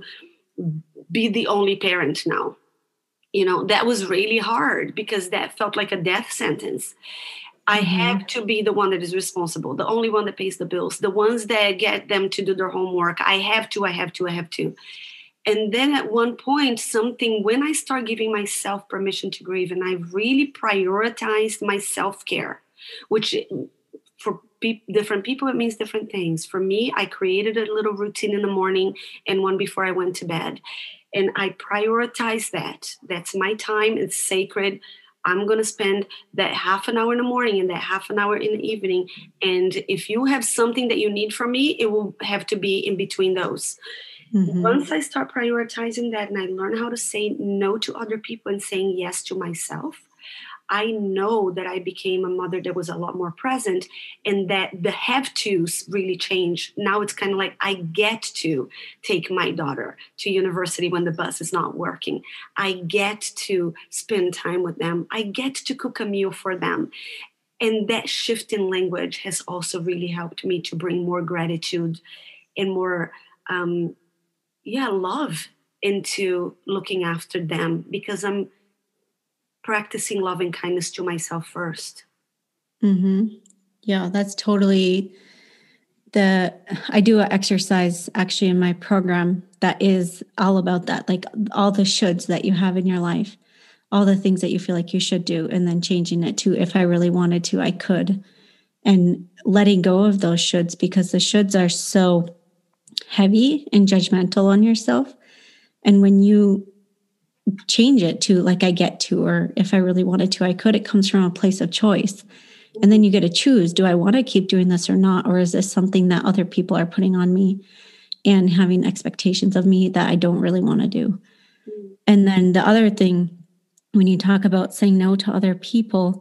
[SPEAKER 1] be the only parent now. You know, that was really hard, because that felt like a death sentence. I
[SPEAKER 2] Mm-hmm.
[SPEAKER 1] have to be the one that is responsible, the only one that pays the bills, the ones that get them to do their homework. I have to, I have to, I have to. And then at one point, something, when I start giving myself permission to grieve, and I really prioritized my self-care, which for pe- different people, it means different things. For me, I created a little routine in the morning and one before I went to bed. And I prioritize that. That's my time. It's sacred. I'm going to spend that half an hour in the morning and that half an hour in the evening. And if you have something that you need from me, it will have to be in between those.
[SPEAKER 2] Mm-hmm.
[SPEAKER 1] Once I start prioritizing that and I learn how to say no to other people and saying yes to myself, I know that I became a mother that was a lot more present, and that the have tos really changed. Now it's kind of like I get to take my daughter to university when the bus is not working. I get to spend time with them. I get to cook a meal for them. And that shift in language has also really helped me to bring more gratitude and more, um, yeah, love into looking after them, because I'm practicing loving kindness to myself first.
[SPEAKER 2] Mm-hmm. Yeah, that's totally the, I do an exercise actually in my program that is all about that, like all the shoulds that you have in your life, all the things that you feel like you should do, and then changing it to, if I really wanted to, I could, and letting go of those shoulds, because the shoulds are so heavy and judgmental on yourself. And when you change it to, like, I get to, or if I really wanted to, I could, it comes from a place of choice. And then you get to choose, do I want to keep doing this or not? Or is this something that other people are putting on me and having expectations of me that I don't really want to do? Mm. And then the other thing, when you talk about saying no to other people,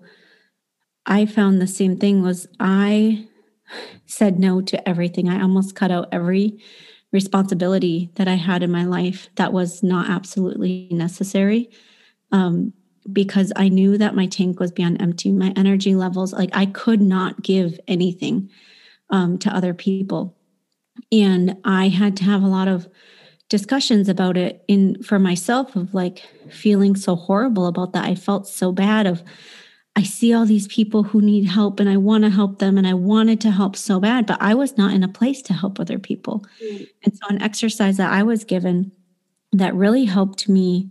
[SPEAKER 2] I found the same thing was I said no to everything. I almost cut out every responsibility that I had in my life that was not absolutely necessary. Um, because I knew that my tank was beyond empty, my energy levels, like I could not give anything um, to other people. And I had to have a lot of discussions about it in for myself, of like feeling so horrible about that. I felt so bad of, I see all these people who need help and I want to help them and I wanted to help so bad, but I was not in a place to help other people. Mm. And so an exercise that I was given that really helped me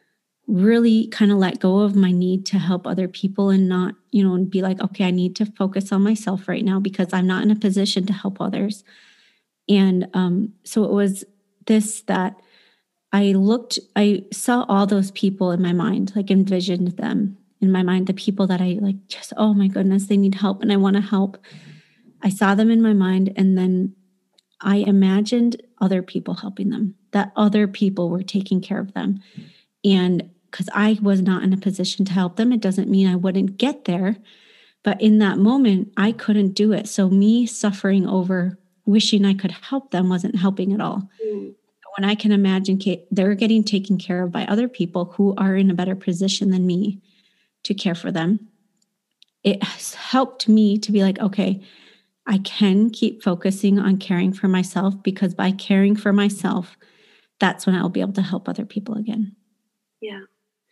[SPEAKER 2] really kind of let go of my need to help other people, and not, you know, and be like, okay, I need to focus on myself right now because I'm not in a position to help others. And um, so it was this, that I looked, I saw all those people in my mind, like envisioned them in my mind, the people that I like, just, oh my goodness, they need help and I want to help. I saw them in my mind, and then I imagined other people helping them, that other people were taking care of them. And because I was not in a position to help them, it doesn't mean I wouldn't get there. But in that moment, I couldn't do it. So me suffering over wishing I could help them wasn't helping at all. Mm. When I can imagine they're getting taken care of by other people who are in a better position than me to care for them, it has helped me to be like, okay, I can keep focusing on caring for myself, because by caring for myself, that's when I'll be able to help other people again.
[SPEAKER 1] Yeah.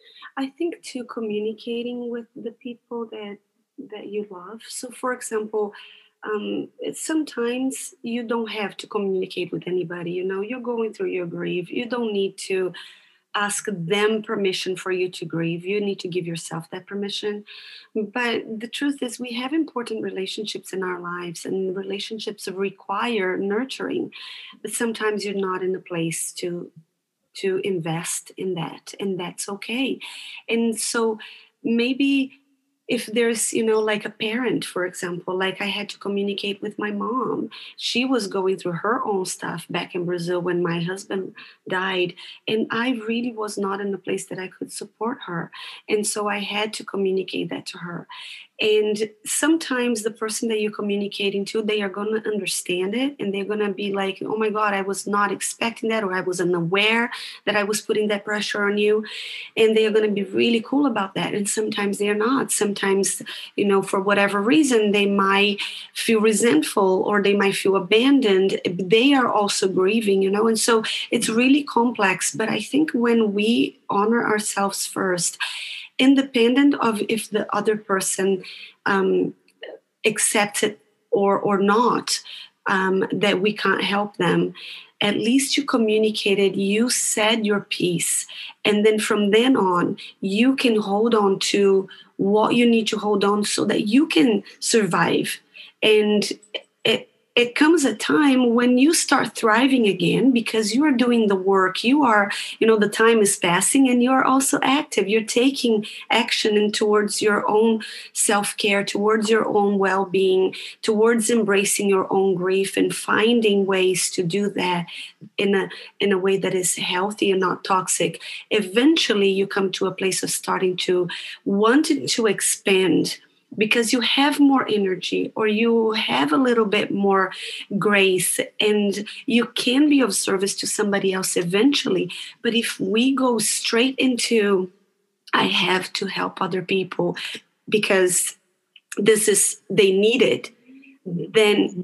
[SPEAKER 1] I think too, communicating with the people that that you love. So for example, um, sometimes you don't have to communicate with anybody. You know, you're going through your grief. You don't need to ask them permission for you to grieve. You need to give yourself that permission. But the truth is, we have important relationships in our lives, and relationships require nurturing. But sometimes you're not in a place to to invest in that, and that's okay. And so maybe if there's, you know, like a parent, for example, like I had to communicate with my mom. She was going through her own stuff back in Brazil when my husband died. And I really was not in a place that I could support her. And so I had to communicate that to her. And sometimes the person that you're communicating to, they are going to understand it, and they're going to be like, oh my God, I was not expecting that, or I was unaware that I was putting that pressure on you. And they are going to be really cool about that. And sometimes they're not. Sometimes, you know, for whatever reason, they might feel resentful, or they might feel abandoned. They are also grieving, you know, and so it's really complex. But I think when we honor ourselves first, independent of if the other person um, accepts it or or not, um, that we can't help them, at least you communicated, you said your piece. And then from then on, you can hold on to what you need to hold on so that you can survive. And it, it comes a time when you start thriving again, because you are doing the work. You are, you know, the time is passing, and you are also active. You're taking action and towards your own self-care, towards your own well-being, towards embracing your own grief, and finding ways to do that in a in a way that is healthy and not toxic. Eventually, you come to a place of starting to want to expand, because you have more energy, or you have a little bit more grace, and you can be of service to somebody else eventually. But if we go straight into, I have to help other people because this is, they need it, then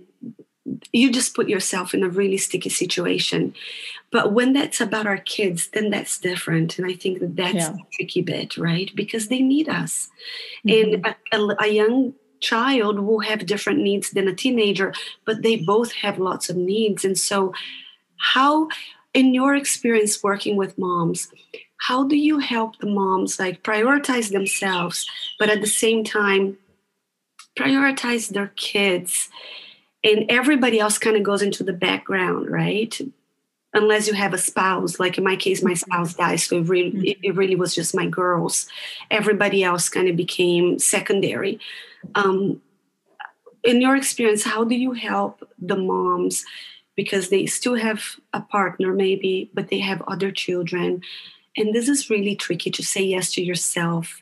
[SPEAKER 1] you just put yourself in a really sticky situation. But when that's about our kids, then that's different. And I think that that's yeah. the tricky bit, right? Because they need us. Mm-hmm. And a, a, a young child will have different needs than a teenager, but they both have lots of needs. And so, how, in your experience working with moms, how do you help the moms like prioritize themselves, but at the same time prioritize their kids, and everybody else kind of goes into the background, right? Unless you have a spouse, like in my case, my spouse died, so it really, it, it really was just my girls. Everybody else kind of became secondary. Um, in your experience, how do you help the moms, because they still have a partner maybe, but they have other children, and this is really tricky to say yes to yourself,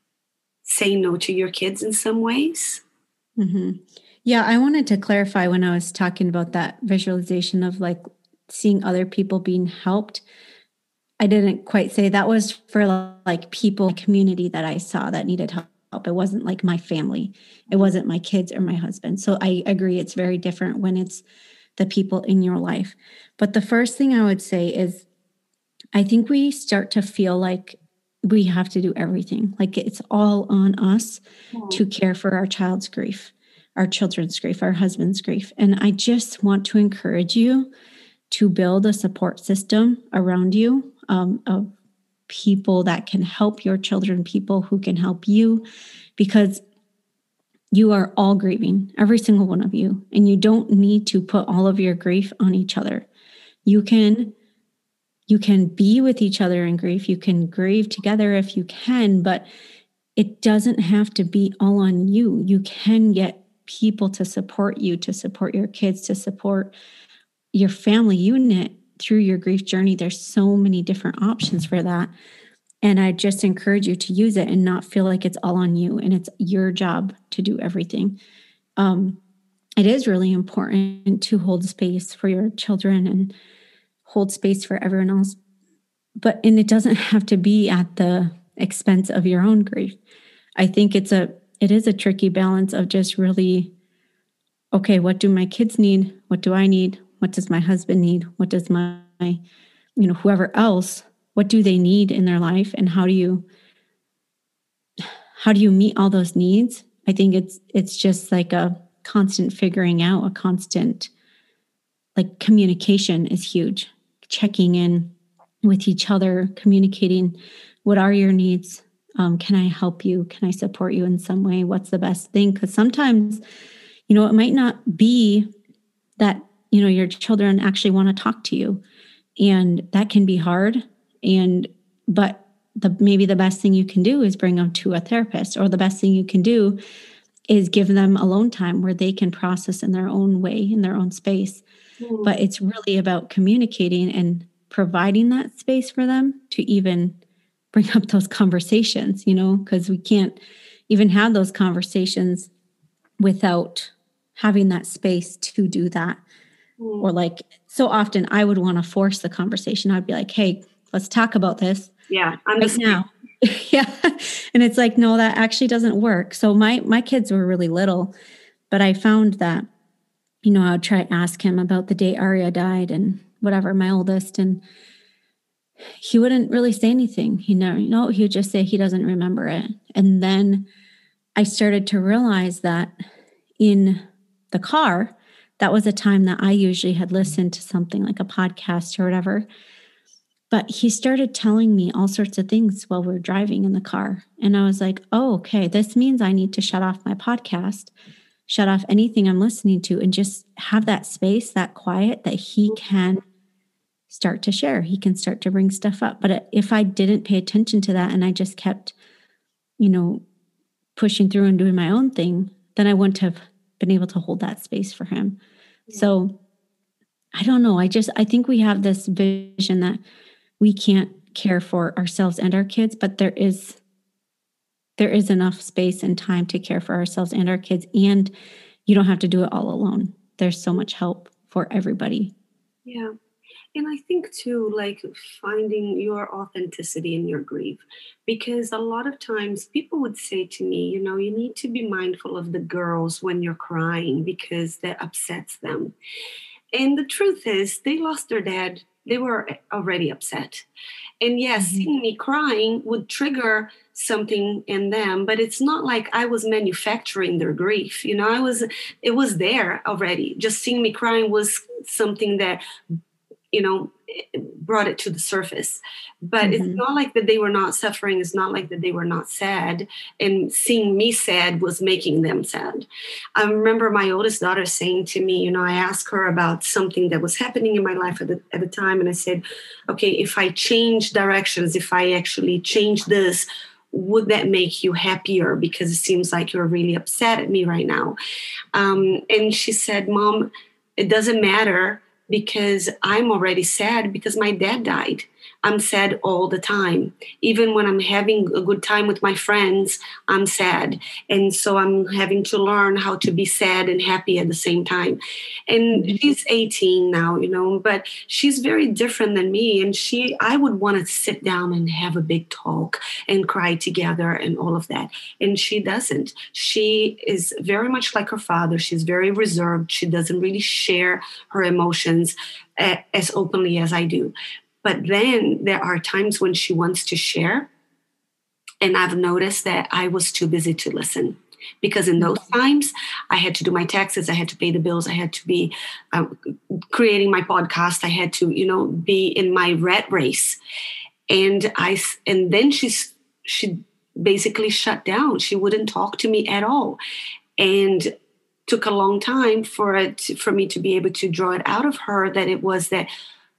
[SPEAKER 1] say no to your kids in some ways?
[SPEAKER 2] Mm-hmm. Yeah, I wanted to clarify when I was talking about that visualization of like seeing other people being helped. I didn't quite say that was for like people, community that I saw that needed help. It wasn't like my family. It wasn't my kids or my husband. So I agree, it's very different when it's the people in your life. But the first thing I would say is I think we start to feel like we have to do everything. Like it's all on us mm. to care for our child's grief, our children's grief, our husband's grief. And I just want to encourage you to build a support system around you um, of people that can help your children, people who can help you, because you are all grieving, every single one of you. And you don't need to put all of your grief on each other. You can You can be with each other in grief. You can grieve together if you can, but it doesn't have to be all on you. You can get people to support you, to support your kids, to support your family unit through your grief journey. There's so many different options for that. And I just encourage you to use it and not feel like it's all on you and it's your job to do everything. Um, it is really important to hold space for your children and hold space for everyone else. But, and it doesn't have to be at the expense of your own grief. I think it's a, it is a tricky balance of just really, okay, what do my kids need? What do I need? What does my husband need? What does my, you know, whoever else, what do they need in their life? And how do you, how do you meet all those needs? I think it's, it's just like a constant figuring out, a constant, like communication is huge. Checking in with each other, communicating, what are your needs? Um, can I help you? Can I support you in some way? What's the best thing? Because sometimes, you know, it might not be that, you know, your children actually want to talk to you, and that can be hard. And, but the, maybe the best thing you can do is bring them to a therapist, or the best thing you can do is give them alone time where they can process in their own way, in their own space. Mm. But it's really about communicating and providing that space for them to even bring up those conversations, you know, because we can't even have those conversations without having that space to do that. Mm. Or like, so often I would want to force the conversation. I'd be like, hey, let's talk about this.
[SPEAKER 1] Yeah. I'm
[SPEAKER 2] right now. Yeah. And it's like, no, that actually doesn't work. So my, my kids were really little, but I found that, you know, I would try to ask him about the day Aria died and whatever, my oldest, and he wouldn't really say anything. He never, you know, he would just say he doesn't remember it. And then I started to realize that in the car, that was a time that I usually had listened to something like a podcast or whatever. But he started telling me all sorts of things while we were driving in the car. And I was like, oh, okay, this means I need to shut off my podcast, shut off anything I'm listening to, and just have that space, that quiet that he can start to share. He can start to bring stuff up. But if I didn't pay attention to that and I just kept, you know, pushing through and doing my own thing, then I wouldn't have been able to hold that space for him. Yeah. So I don't know. I just, I think we have this vision that we can't care for ourselves and our kids, but there is, there is enough space and time to care for ourselves and our kids. And you don't have to do it all alone. There's so much help for everybody.
[SPEAKER 1] Yeah. And I think too, like finding your authenticity in your grief, because a lot of times people would say to me, you know, you need to be mindful of the girls when you're crying because that upsets them. And the truth is they lost their dad. They were already upset. And yes, mm-hmm. seeing me crying would trigger something in them, but it's not like I was manufacturing their grief. You know, I was, it was there already. Just seeing me crying was something that, you know, brought it to the surface. But mm-hmm. it's not like that they were not suffering. It's not like that they were not sad. And seeing me sad was making them sad. I remember my oldest daughter saying to me, you know, I asked her about something that was happening in my life at the, at the time. And I said, okay, if I change directions, if I actually change this, would that make you happier? Because it seems like you're really upset at me right now. Um, and she said, Mom, it doesn't matter, because I'm already sad because my dad died. I'm sad all the time. Even when I'm having a good time with my friends, I'm sad. And so I'm having to learn how to be sad and happy at the same time. And mm-hmm. she's eighteen now, you know, but she's very different than me. And she, I would want to sit down and have a big talk and cry together and all of that. And she doesn't. She is very much like her father. She's very reserved. She doesn't really share her emotions uh, as openly as I do. But then there are times when she wants to share. And I've noticed that I was too busy to listen. Because in those times, I had to do my taxes. I had to pay the bills. I had to be uh, creating my podcast. I had to, you know, be in my rat race. And I, and then she's, she basically shut down. She wouldn't talk to me at all. And took a long time for it, for me to be able to draw it out of her that it was that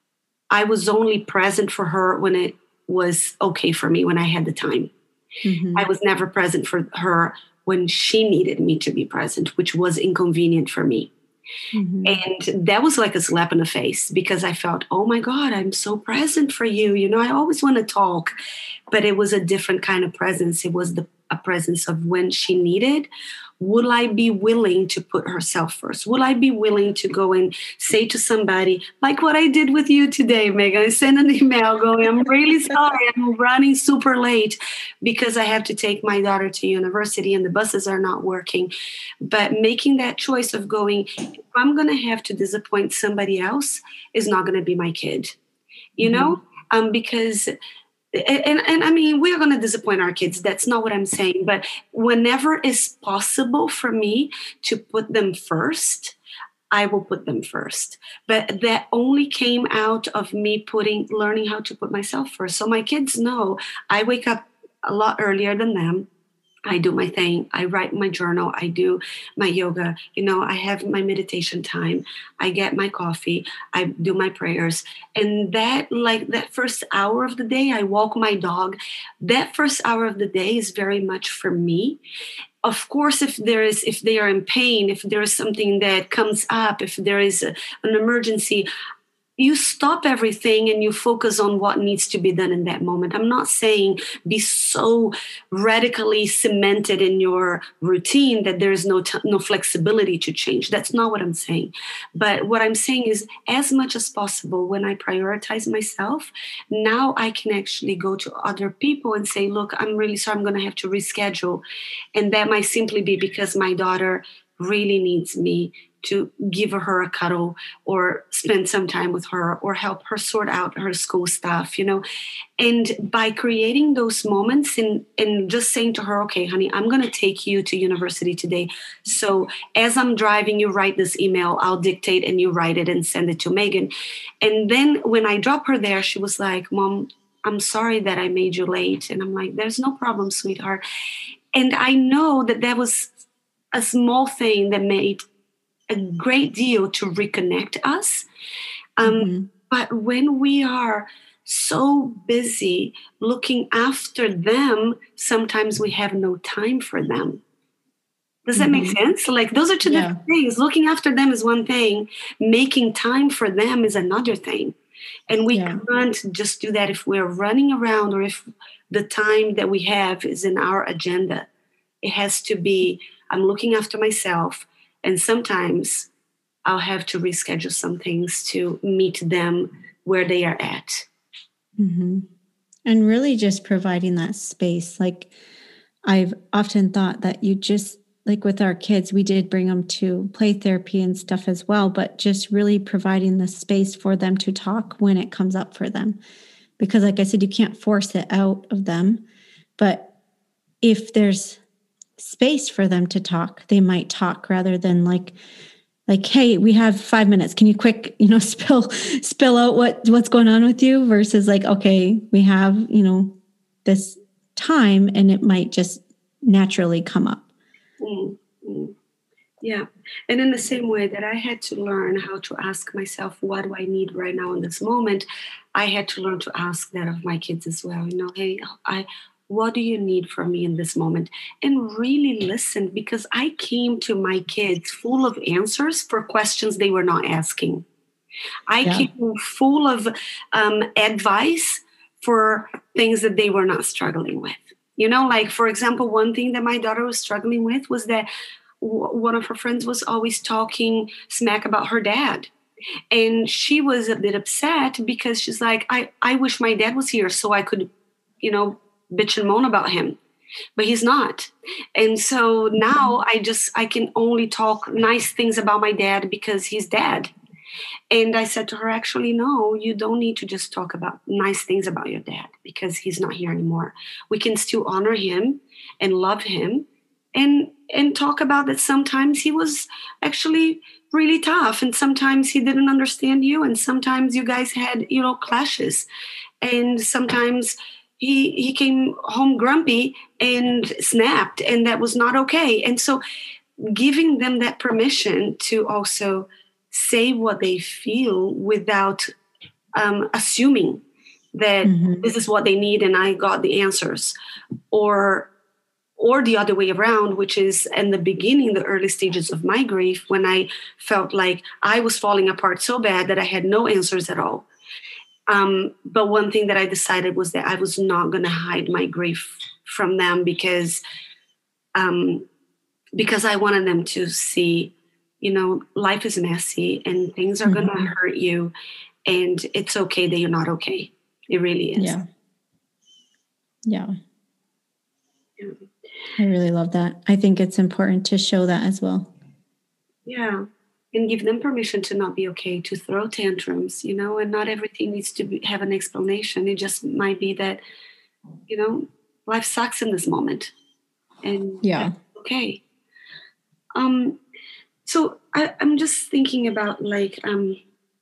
[SPEAKER 1] I was only present for her when it was okay for me, when I had the time. Mm-hmm. I was never present for her when she needed me to be present, which was inconvenient for me. Mm-hmm. And that was like a slap in the face, because I felt, oh my God, I'm so present for you. You know, I always want to talk, but it was a different kind of presence. It was the a presence of when she needed. Would I be willing to put herself first? Would I be willing to go and say to somebody, like what I did with you today, Megan? I sent an email going, I'm really sorry, I'm running super late because I have to take my daughter to university and the buses are not working. But making that choice of going, if I'm going to have to disappoint somebody else, is not going to be my kid, you mm-hmm. know, um, because And, and and I mean, we're going to disappoint our kids. That's not what I'm saying. But whenever it's possible for me to put them first, I will put them first. But that only came out of me putting, learning how to put myself first. So my kids know I wake up a lot earlier than them. I do my thing. I write my journal. I do my yoga. You know, I have my meditation time. I get my coffee. I do my prayers. And that, like that first hour of the day, I walk my dog. That first hour of the day is very much for me. Of course, if there is, if they are in pain, if there is something that comes up, if there is a, an emergency, you stop everything and you focus on what needs to be done in that moment. I'm not saying be so radically cemented in your routine that there is no t- no flexibility to change. That's not what I'm saying. But what I'm saying is, as much as possible, when I prioritize myself, now I can actually go to other people and say, look, I'm really sorry, I'm going to have to reschedule. And that might simply be because my daughter really needs me to give her a cuddle or spend some time with her or help her sort out her school stuff, you know. And by creating those moments and, and just saying to her, okay, honey, I'm going to take you to university today. So as I'm driving, you write this email, I'll dictate and you write it and send it to Megan. And then when I drop her there, she was like, Mom, I'm sorry that I made you late. And I'm like, there's no problem, sweetheart. And I know that that was a small thing that made a great deal to reconnect us. Um, mm-hmm. But when we are so busy looking after them, sometimes we have no time for them. Does that mm-hmm. make sense? Like, those are two yeah. different things. Looking after them is one thing. Making time for them is another thing. And we yeah. can't just do that if we're running around or if the time that we have is in our agenda. It has to be, I'm looking after myself. And sometimes I'll have to reschedule some things to meet them where they are at.
[SPEAKER 2] Mm-hmm. And really just providing that space. Like, I've often thought that you just, like with our kids, we did bring them to play therapy and stuff as well, but just really providing the space for them to talk when it comes up for them. Because like I said, you can't force it out of them, but if there's space for them to talk, they might talk rather than like, like, hey, we have five minutes. Can you quick, you know, spill, spill out what, what's going on with you versus like, okay, we have, you know, this time and it might just naturally come up.
[SPEAKER 1] Mm-hmm. Yeah. And in the same way that I had to learn how to ask myself, what do I need right now in this moment? I had to learn to ask that of my kids as well. You know, hey, I, what do you need from me in this moment? And really listen, because I came to my kids full of answers for questions they were not asking. I yeah. came full of um, advice for things that they were not struggling with. You know, like, for example, one thing that my daughter was struggling with was that one of her friends was always talking smack about her dad. And she was a bit upset because she's like, I, I wish my dad was here so I could, you know, bitch and moan about him. But he's not. And so now I just, I can only talk nice things about my dad because he's dead. And I said to her, actually, no, you don't need to just talk about nice things about your dad because he's not here anymore. We can still honor him and love him and and talk about that sometimes he was actually really tough and sometimes he didn't understand you and sometimes you guys had, you know, clashes and sometimes he he came home grumpy and snapped and that was not okay. And so giving them that permission to also say what they feel without um, assuming that mm-hmm. this is what they need and I got the answers, or or the other way around, which is in the beginning, the early stages of my grief, when I felt like I was falling apart so bad that I had no answers at all. Um, but one thing that I decided was that I was not going to hide my grief from them because, um, because I wanted them to see, you know, life is messy and things are mm-hmm. going to hurt you. And it's okay that you're not okay. It really is.
[SPEAKER 2] Yeah. Yeah. Yeah. I really love that. I think it's important to show that as well.
[SPEAKER 1] Yeah. And give them permission to not be okay, to throw tantrums, you know, and not everything needs to be, have an explanation. It just might be that, you know, life sucks in this moment. And
[SPEAKER 2] yeah.
[SPEAKER 1] Okay. Um, so I, I'm just thinking about like, um,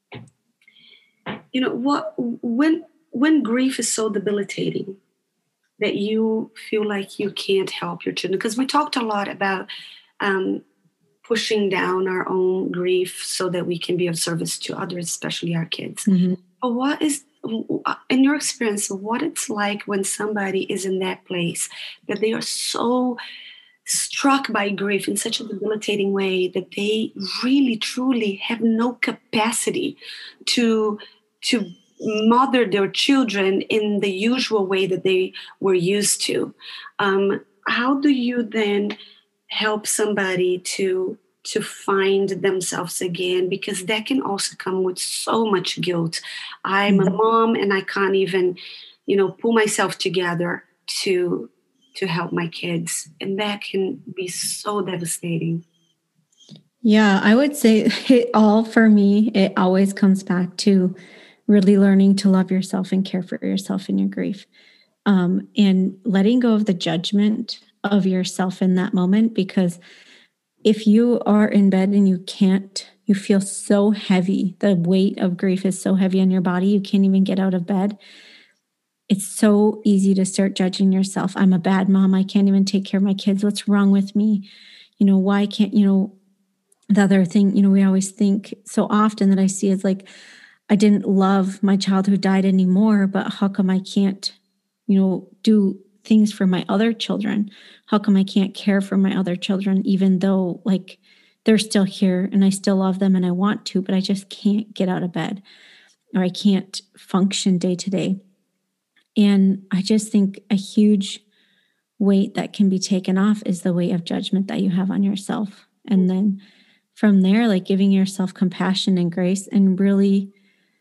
[SPEAKER 1] you know, what, when, when grief is so debilitating, that you feel like you can't help your children? Because we talked a lot about um, pushing down our own grief so that we can be of service to others, especially our kids. Mm-hmm. But what is, in your experience, what it's like when somebody is in that place, that they are so struck by grief in such a debilitating way that they really, truly have no capacity to, to mother their children in the usual way that they were used to. Um, how do you then help somebody to to find themselves again? Because that can also come with so much guilt. I'm a mom and I can't even, you know, pull myself together to to help my kids. And that can be so devastating.
[SPEAKER 2] Yeah, I would say it all for me, it always comes back to really learning to love yourself and care for yourself in your grief, um, and letting go of the judgment of yourself in that moment. Because if you are in bed and you can't, you feel so heavy, the weight of grief is so heavy on your body, you can't even get out of bed. It's so easy to start judging yourself. I'm a bad mom. I can't even take care of my kids. What's wrong with me? You know, why can't, you know, the other thing, you know, we always think so often that I see is like, I didn't love my child who died anymore, but how come I can't, you know, do things for my other children? How come I can't care for my other children, even though like they're still here and I still love them and I want to, but I just can't get out of bed or I can't function day to day. And I just think a huge weight that can be taken off is the weight of judgment that you have on yourself. And then from there, like giving yourself compassion and grace, and really,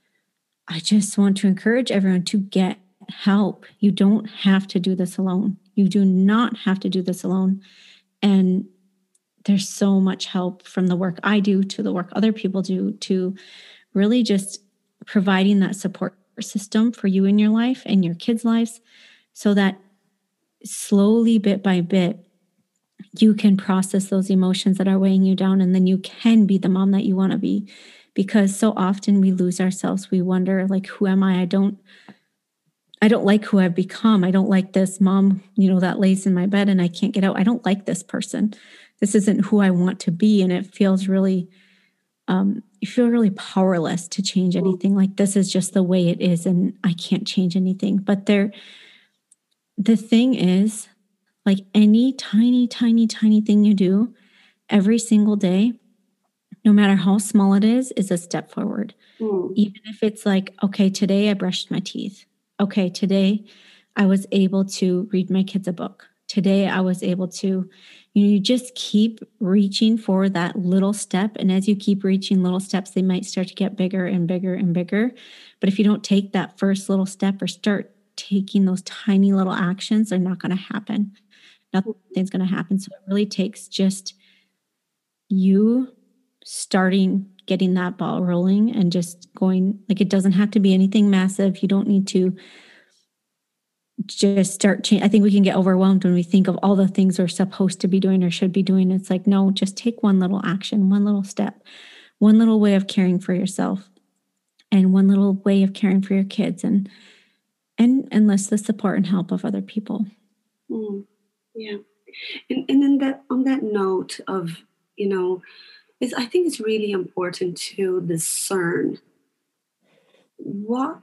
[SPEAKER 2] I just want to encourage everyone to get help. You don't have to do this alone. You do not have to do this alone. And there's so much help from the work I do to the work other people do to really just providing that support system for you in your life and your kids' lives so that slowly, bit by bit, you can process those emotions that are weighing you down, and then you can be the mom that you want to be. Because so often we lose ourselves. We wonder, like, who am I? I don't, I don't like who I've become. I don't like this mom, you know, that lays in my bed and I can't get out. I don't like this person. This isn't who I want to be. And it feels really, um, you feel really powerless to change anything. Like, this is just the way it is and I can't change anything. But there, the thing is, like, any tiny, tiny, tiny thing you do every single day, no matter how small it is, is a step forward. Mm. Even if it's like, okay, today I brushed my teeth. Okay, today I was able to read my kids a book. Today I was able to, you know, you just keep reaching for that little step. And as you keep reaching little steps, they might start to get bigger and bigger and bigger. But if you don't take that first little step or start taking those tiny little actions, they're not going to happen. Nothing's going to happen. So it really takes just you starting, getting that ball rolling and just going. Like, it doesn't have to be anything massive. You don't need to just start change. I think we can get overwhelmed when we think of all the things we're supposed to be doing or should be doing. It's like, no, just take one little action, one little step, one little way of caring for yourself, and one little way of caring for your kids, and and enlist the support and help of other people.
[SPEAKER 1] Mm, yeah. And and then that on that note of, you know, is I think it's really important to discern what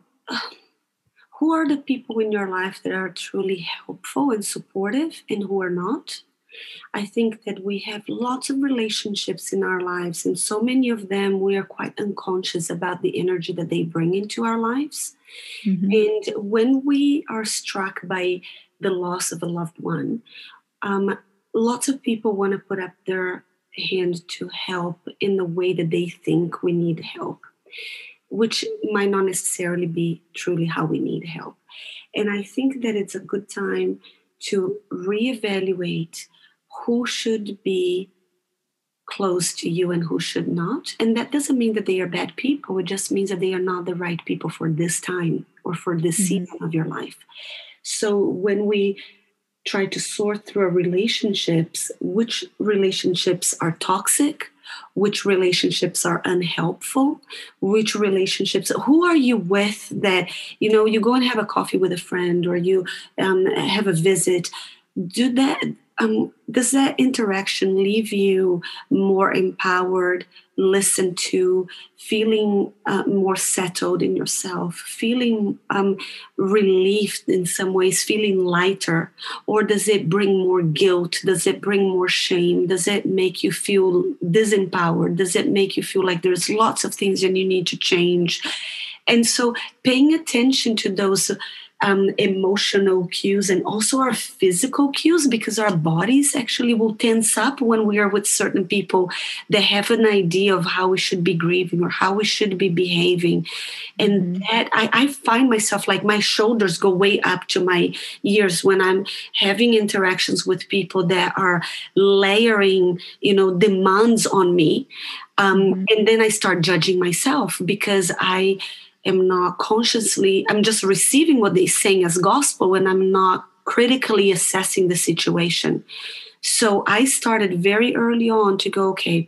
[SPEAKER 1] who are the people in your life that are truly helpful and supportive and who are not. I think that we have lots of relationships in our lives, and so many of them we are quite unconscious about the energy that they bring into our lives. Mm-hmm. And when we are struck by the loss of a loved one, um, lots of people want to put up their hand to help in the way that they think we need help, which might not necessarily be truly how we need help. And I think that it's a good time to reevaluate who should be close to you and who should not. And that doesn't mean that they are bad people. It just means that they are not the right people for this time or for this mm-hmm. season of your life. So when we try to sort through our relationships, which relationships are toxic, which relationships are unhelpful, which relationships, who are you with that, you know, you go and have a coffee with a friend or you um, have a visit, do that, um, does that interaction leave you more empowered, listened to, feeling uh, more settled in yourself, feeling um, relieved in some ways, feeling lighter? Or does it bring more guilt? Does it bring more shame? Does it make you feel disempowered? Does it make you feel like there's lots of things that you need to change? And so paying attention to those Um, emotional cues and also our physical cues, because our bodies actually will tense up when we are with certain people that have an idea of how we should be grieving or how we should be behaving. And mm-hmm. that I, I find myself like my shoulders go way up to my ears when I'm having interactions with people that are layering, you know, demands on me. Um, mm-hmm. And then I start judging myself because I am not consciously, I'm just receiving what they're saying as gospel and I'm not critically assessing the situation. So I started very early on to go, okay,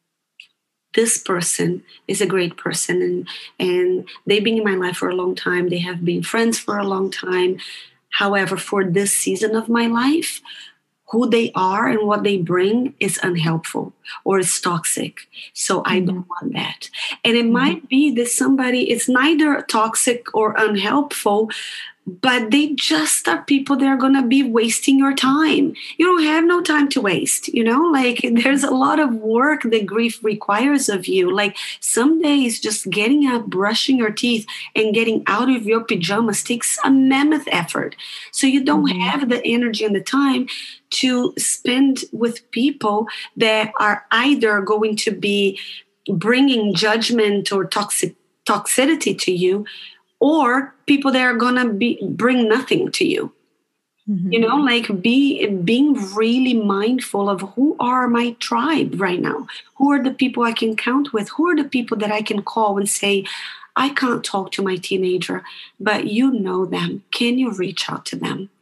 [SPEAKER 1] this person is a great person and, and they've been in my life for a long time. They have been friends for a long time. However, for this season of my life, who they are and what they bring is unhelpful or is toxic. So I mm-hmm. don't want that. And it mm-hmm. might be that somebody is neither toxic or unhelpful, but they just are people that are going to be wasting your time. You don't have no time to waste, you know, like there's a lot of work that grief requires of you. Like some days just getting up, brushing your teeth and getting out of your pajamas takes a mammoth effort. So you don't mm-hmm. have the energy and the time to spend with people that are either going to be bringing judgment or toxic toxicity to you, or people that are gonna be bring nothing to you. Mm-hmm. You know, like be being really mindful of who are my tribe right now. Who are the people I can count with? Who are the people that I can call and say, I can't talk to my teenager, but you know them. Can you reach out to them?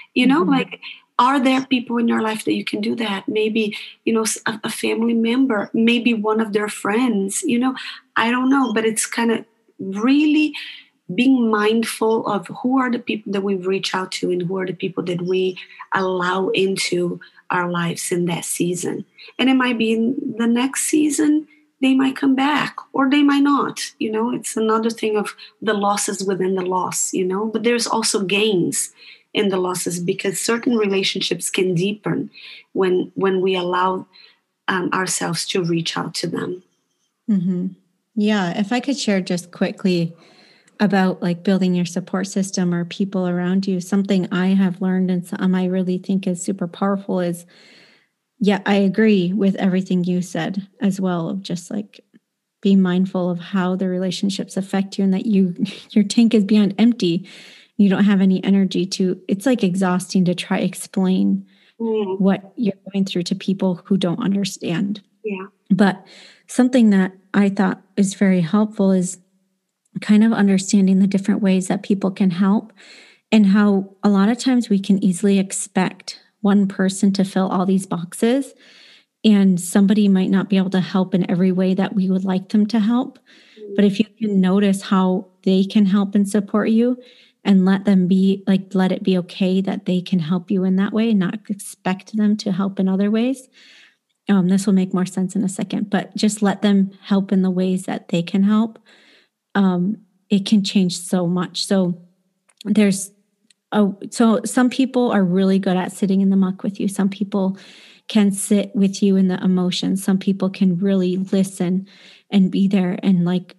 [SPEAKER 1] You know,
[SPEAKER 2] Mm-hmm.
[SPEAKER 1] like, are there people in your life that you can do that? Maybe, you know, a, a family member, maybe one of their friends, you know, I don't know, but it's kind of really being mindful of who are the people that we reach out to and who are the people that we allow into our lives in that season. And it might be in the next season, they might come back or they might not. You know, it's another thing of the losses within the loss, you know, but there's also gains in the losses because certain relationships can deepen when when we allow um, ourselves to reach out to them.
[SPEAKER 2] Mm-hmm. Yeah. If I could share just quickly about like building your support system or people around you, something I have learned and some I really think is super powerful is, yeah, I agree with everything you said as well, of just like be mindful of how the relationships affect you and that you your tank is beyond empty. You don't have any energy to, it's like exhausting to try explain
[SPEAKER 1] Mm,
[SPEAKER 2] what you're going through to people who don't understand.
[SPEAKER 1] yeah.
[SPEAKER 2] But something that I thought is very helpful is kind of understanding the different ways that people can help and how a lot of times we can easily expect one person to fill all these boxes and somebody might not be able to help in every way that we would like them to help. But if you can notice how they can help and support you and let them be like, let it be okay that they can help you in that way and not expect them to help in other ways. Um, this will make more sense in a second, but just let them help in the ways that they can help. Um, it can change so much. So there's, oh, so some people are really good at sitting in the muck with you. Some people can sit with you in the emotions. Some people can really listen and be there. And like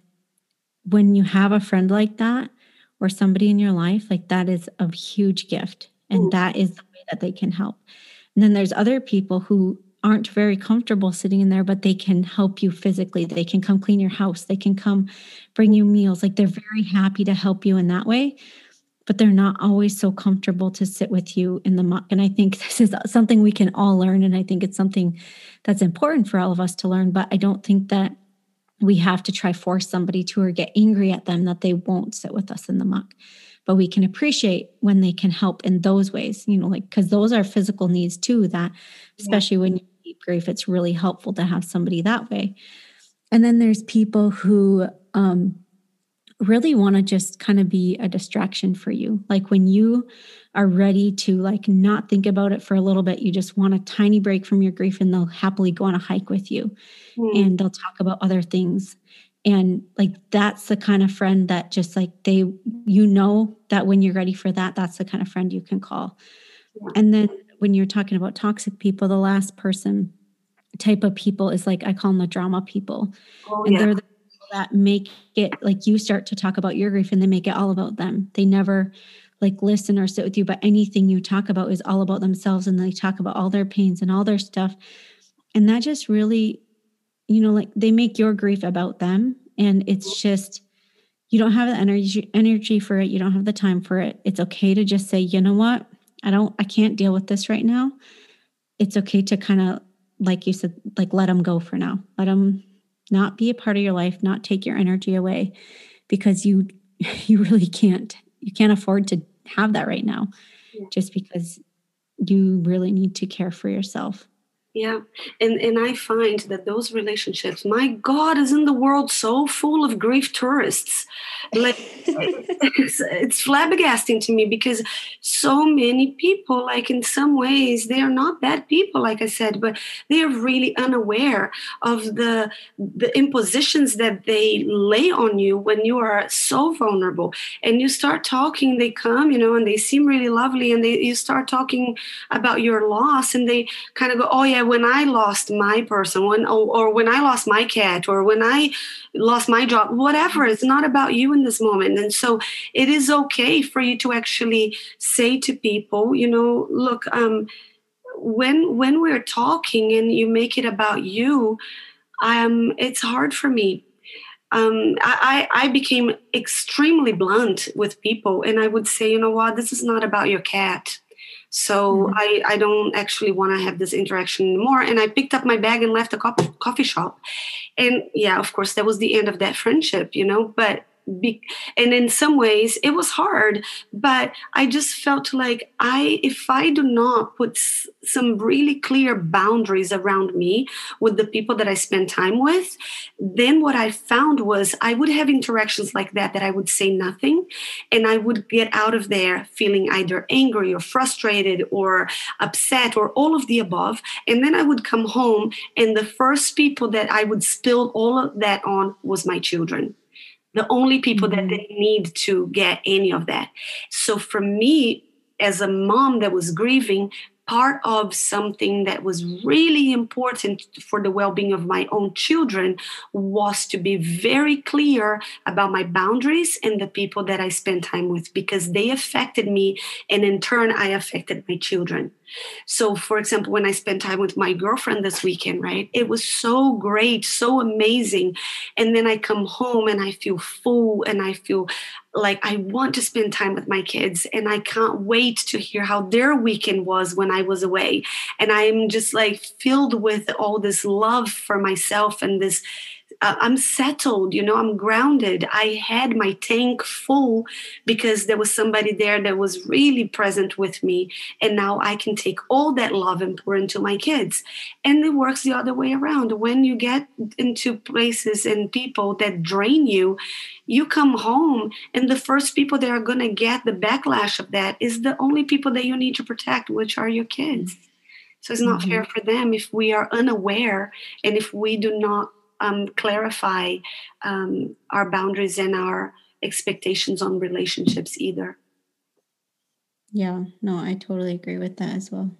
[SPEAKER 2] when you have a friend like that or somebody in your life, like that is a huge gift. And
[SPEAKER 1] Mm,
[SPEAKER 2] that is the way that they can help. And then there's other people who aren't very comfortable sitting in there, but they can help you physically. They can come clean your house. They can come bring you meals. Like they're very happy to help you in that way, but they're not always so comfortable to sit with you in the muck. And I think this is something we can all learn. And I think it's something that's important for all of us to learn, but I don't think that we have to try force somebody to or get angry at them that they won't sit with us in the muck. But we can appreciate when they can help in those ways, you know, like, because those are physical needs too, that especially when you deep grief, it's really helpful to have somebody that way. And then there's people who um, really want to just kind of be a distraction for you. Like when you are ready to like not think about it for a little bit, you just want a tiny break from your grief and they'll happily go on a hike with you
[SPEAKER 1] mm,
[SPEAKER 2] and they'll talk about other things. And like, that's the kind of friend that just like they, you know, that when you're ready for that, that's the kind of friend you can call.
[SPEAKER 1] yeah.
[SPEAKER 2] And then when you're talking about toxic people, the last person type of people is like, I call them the drama people.
[SPEAKER 1] Oh,
[SPEAKER 2] And
[SPEAKER 1] yeah.
[SPEAKER 2] they're the people that make it like you start to talk about your grief and they make it all about them. They never like listen or sit with you, but anything you talk about is all about themselves. And they talk about all their pains and all their stuff. And that just really, you know, like they make your grief about them. And it's just, you don't have the energy energy for it. You don't have the time for it. It's okay to just say, you know what? I don't, I can't deal with this right now. It's okay to kind of, like you said, like let them go for now. Let them not be a part of your life, not take your energy away because you, you really can't, you can't afford to have that right now
[SPEAKER 1] Yeah.
[SPEAKER 2] just because you really need to care for yourself.
[SPEAKER 1] Yeah. And and I find that those relationships, my God, isn't the world so full of grief tourists? Like it's, it's flabbergasting to me because so many people, like in some ways, they are not bad people, like I said, but they are really unaware of the the impositions that they lay on you when you are so vulnerable. And you start talking, they come, you know, and they seem really lovely, and they you start talking about your loss, and they kind of go, oh yeah, when I lost my person, when or, or when I lost my cat, or when I lost my job, whatever. It's not about you in this moment. And so it is okay for you to actually say to people, you know, look, um, when when we're talking and you make it about you, um, it's hard for me. Um, I, I became extremely blunt with people, and I would say, you know what, this is not about your cat. So
[SPEAKER 2] Mhm.
[SPEAKER 1] I, I don't actually want to have this interaction anymore. And I picked up my bag and left the co- coffee shop. And yeah, of course, that was the end of that friendship, you know. But be, and in some ways it was hard, but I just felt like I, if I do not put s- some really clear boundaries around me with the people that I spend time with, then what I found was I would have interactions like that, that I would say nothing, and I would get out of there feeling either angry or frustrated or upset or all of the above. And then I would come home, and the first people that I would spill all of that on was my children, the only people mm-hmm. that didn't need to get any of that. So for me, as a mom that was grieving, part of something that was really important for the well-being of my own children was to be very clear about my boundaries and the people that I spend time with, because they affected me, and in turn, I affected my children. So, for example, when I spent time with my girlfriend this weekend, right, it was so great, so amazing. And then I come home and I feel full, and I feel like I want to spend time with my kids, and I can't wait to hear how their weekend was when I was away. And I'm just like filled with all this love for myself and this uh, I'm settled, you know, I'm grounded. I had my tank full because there was somebody there that was really present with me. And now I can take all that love and pour into my kids. And it works the other way around. When you get into places and people that drain you, you come home, and the first people that are going to get the backlash of that is the only people that you need to protect, which are your kids. So it's not mm-hmm. fair for them if we are unaware, and if we do not um, clarify um, our boundaries and our expectations on relationships either.
[SPEAKER 2] Yeah, no, I totally agree with that as well.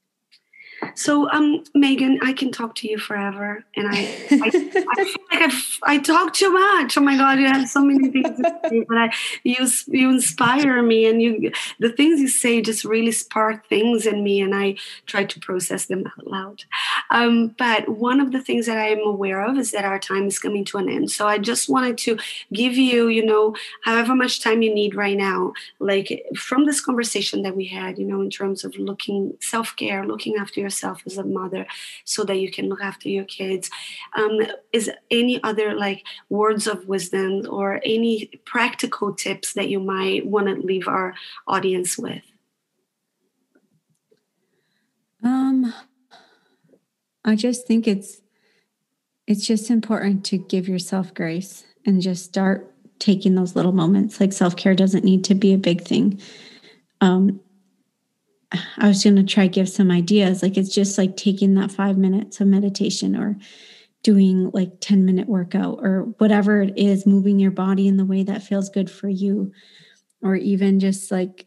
[SPEAKER 1] So, um, Megan, I can talk to you forever, and I, I, I feel like I've, I talk too much. Oh my God, you have so many things to say, but I, you, you inspire me, and you, the things you say just really spark things in me, and I try to process them out loud. Um, but one of the things that I am aware of is that our time is coming to an end. So I just wanted to give you, you know, however much time you need right now, like from this conversation that we had, you know, in terms of looking self-care, looking after yourself as a mother so that you can look after your kids. Um, is any other like words of wisdom or any practical tips that you might want to leave our audience with?
[SPEAKER 2] Um, I just think it's, it's just important to give yourself grace and just start taking those little moments. Like self-care doesn't need to be a big thing. Um, I was going to try to give some ideas. Like it's just like taking that five minutes of meditation or doing like ten minute workout or whatever it is, moving your body in the way that feels good for you. Or even just like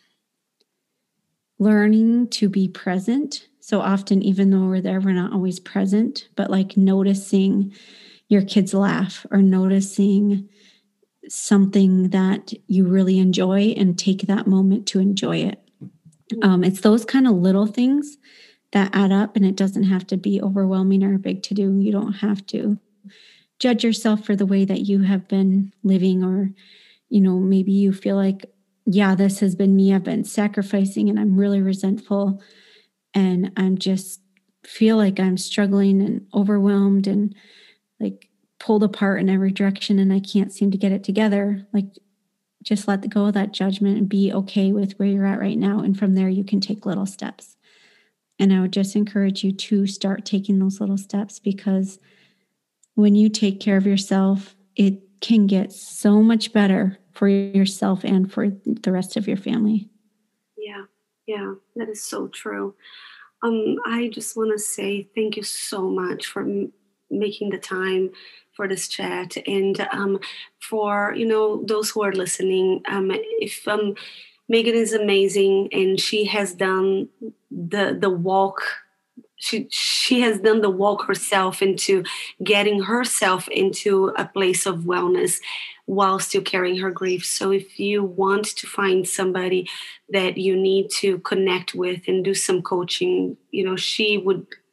[SPEAKER 2] learning to be present. So often, even though we're there, we're not always present, but like noticing your kids laugh or noticing something that you really enjoy and take that moment to enjoy it. Um, it's those kind of little things that add up, and it doesn't have to be overwhelming or big to do. You don't have to judge yourself for the way that you have been living, or, you know, maybe you feel like, yeah, this has been me. I've been sacrificing and I'm really resentful and I'm just feel like I'm struggling and overwhelmed and like pulled apart in every direction and I can't seem to get it together. Like, just let go of that judgment and be okay with where you're at right now. And from there, you can take little steps. And I would just encourage you to start taking those little steps, because when you take care of yourself, it can get so much better for yourself and for the rest of your family.
[SPEAKER 1] Yeah, yeah, that is so true. Um, I just want to say thank you so much for m- making the time for this chat, and um, for, you know, those who are listening. Um, if um, Megan is amazing, and she has done the the walk. She she has done the walk herself into getting herself into a place of wellness while still carrying her grief. So if you want to find somebody that you need to connect with and do some coaching, you know, she would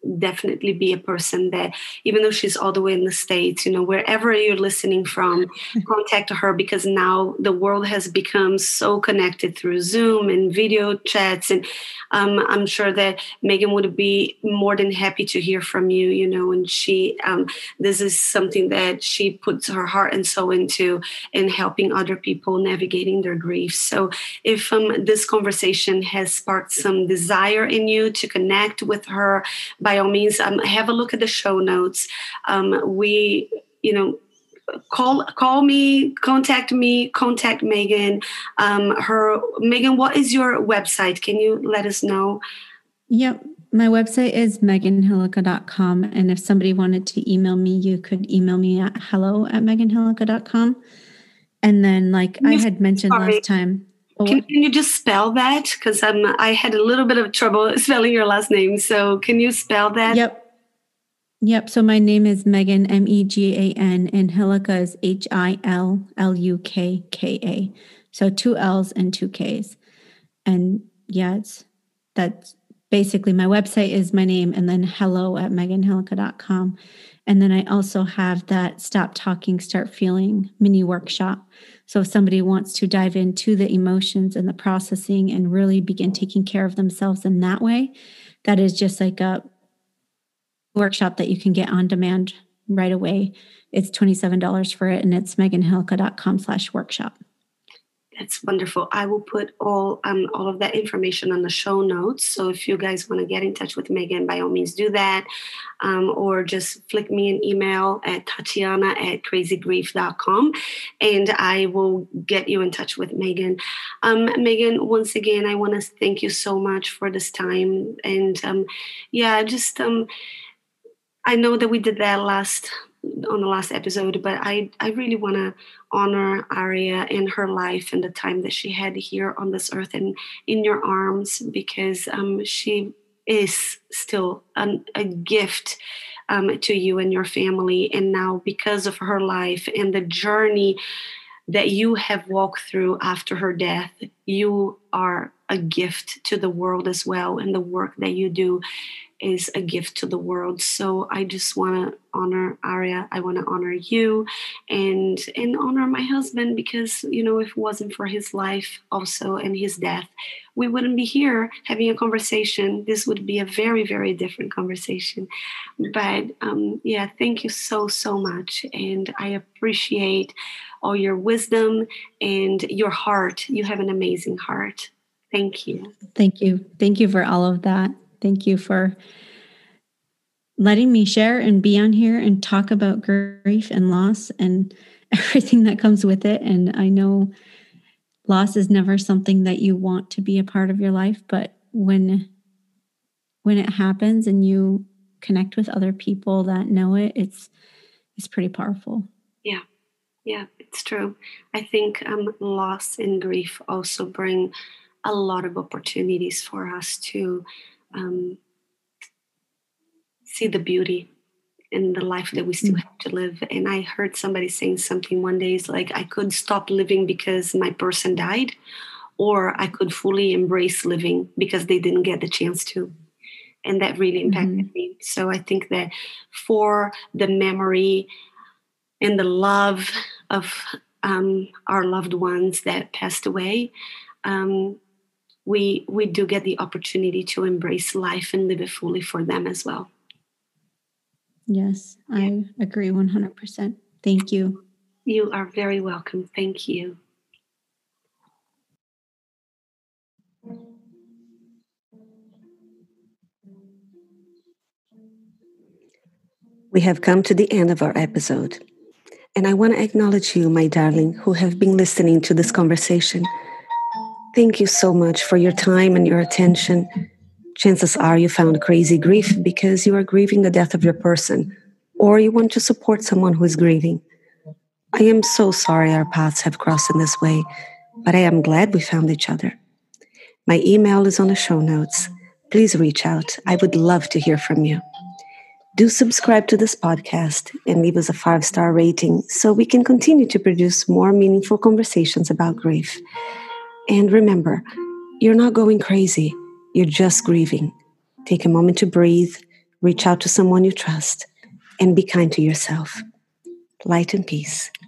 [SPEAKER 1] definitely be a person that, even though she's all the way in the States, you know, wherever you're listening from, contact her, because now the world has become so connected through Zoom and video chats. And um, I'm sure that Megan would be more than happy to hear from you, you know, and she, um, this is something that she puts her heart and soul into, in helping other people navigating their grief. So if um, this conversation has sparked some desire in you to connect with her, by all means, um, have a look at the show notes. Um, we, you know, call call me, contact me, contact Megan. Um, her Megan, what is your website? Can you let us know?
[SPEAKER 2] Yep. My website is megan hillica dot com. And if somebody wanted to email me, you could email me at hello at megan hillica dot com. And then, like I had mentioned
[SPEAKER 1] sorry.
[SPEAKER 2] last time.
[SPEAKER 1] Oh, can, can you just spell that? Because um, I had a little bit of trouble spelling your last name. So can you spell that?
[SPEAKER 2] Yep. Yep. So my name is Megan, M E G A N, and Hillica is H I L L U K K A. So two L's and two K's. And yeah, it's that's basically my website is my name, and then hello at megan hillica dot com. And then I also have that Stop Talking, Start Feeling mini workshop. So if somebody wants to dive into the emotions and the processing and really begin taking care of themselves in that way, that is just like a workshop that you can get on demand right away. It's twenty-seven dollars for it, and it's megan hillica dot com slash workshop.
[SPEAKER 1] That's wonderful. I will put all um, all of that information on the show notes. So if you guys want to get in touch with Megan, by all means do that. Um, or just flick me an email at Tatiana at crazy grief dot com, and I will get you in touch with Megan. Um, Megan, once again, I want to thank you so much for this time. And um, yeah, just um, I know that we did that last on the last episode, but I, I really want to honor Aria and her life and the time that she had here on this earth and in your arms, because um, she is still an, a gift um, to you and your family. And now, because of her life and the journey that you have walked through after her death, you are a gift to the world as well. And the work that you do is a gift to the world. So I just want to honor Aria. I want to honor you and and honor my husband, because, you know, if it wasn't for his life also and his death, we wouldn't be here having a conversation. This would be a very, very different conversation. But um, yeah, thank you so, so much. And I appreciate all your wisdom and your heart. You have an amazing heart. Thank you.
[SPEAKER 2] Thank you. Thank you for all of that. Thank you for letting me share and be on here and talk about grief and loss and everything that comes with it. And I know loss is never something that you want to be a part of your life, but when when it happens and you connect with other people that know it, it's it's pretty powerful.
[SPEAKER 1] Yeah. Yeah, it's true. I think um, loss and grief also bring a lot of opportunities for us to um, see the beauty in the life that we still mm-hmm. have to live. And I heard somebody saying something one day, it's like, I could stop living because my person died, or I could fully embrace living because they didn't get the chance to. And that really impacted mm-hmm. me. So I think that for the memory and the love of um, our loved ones that passed away, um, we we do get the opportunity to embrace life and live it fully for them as well.
[SPEAKER 2] Yes, I agree one hundred percent. Thank you.
[SPEAKER 1] You are very welcome. Thank you. We have come to the end of our episode. And I want to acknowledge you, my darling, who have been listening to this conversation. Thank you so much for your time and your attention. Chances are you found Crazy Grief because you are grieving the death of your person, or you want to support someone who is grieving. I am so sorry our paths have crossed in this way, but I am glad we found each other. My email is on the show notes. Please reach out. I would love to hear from you. Do subscribe to this podcast and leave us a five-star rating so we can continue to produce more meaningful conversations about grief. And remember, you're not going crazy. You're just grieving. Take a moment to breathe, reach out to someone you trust, and be kind to yourself. Light and peace.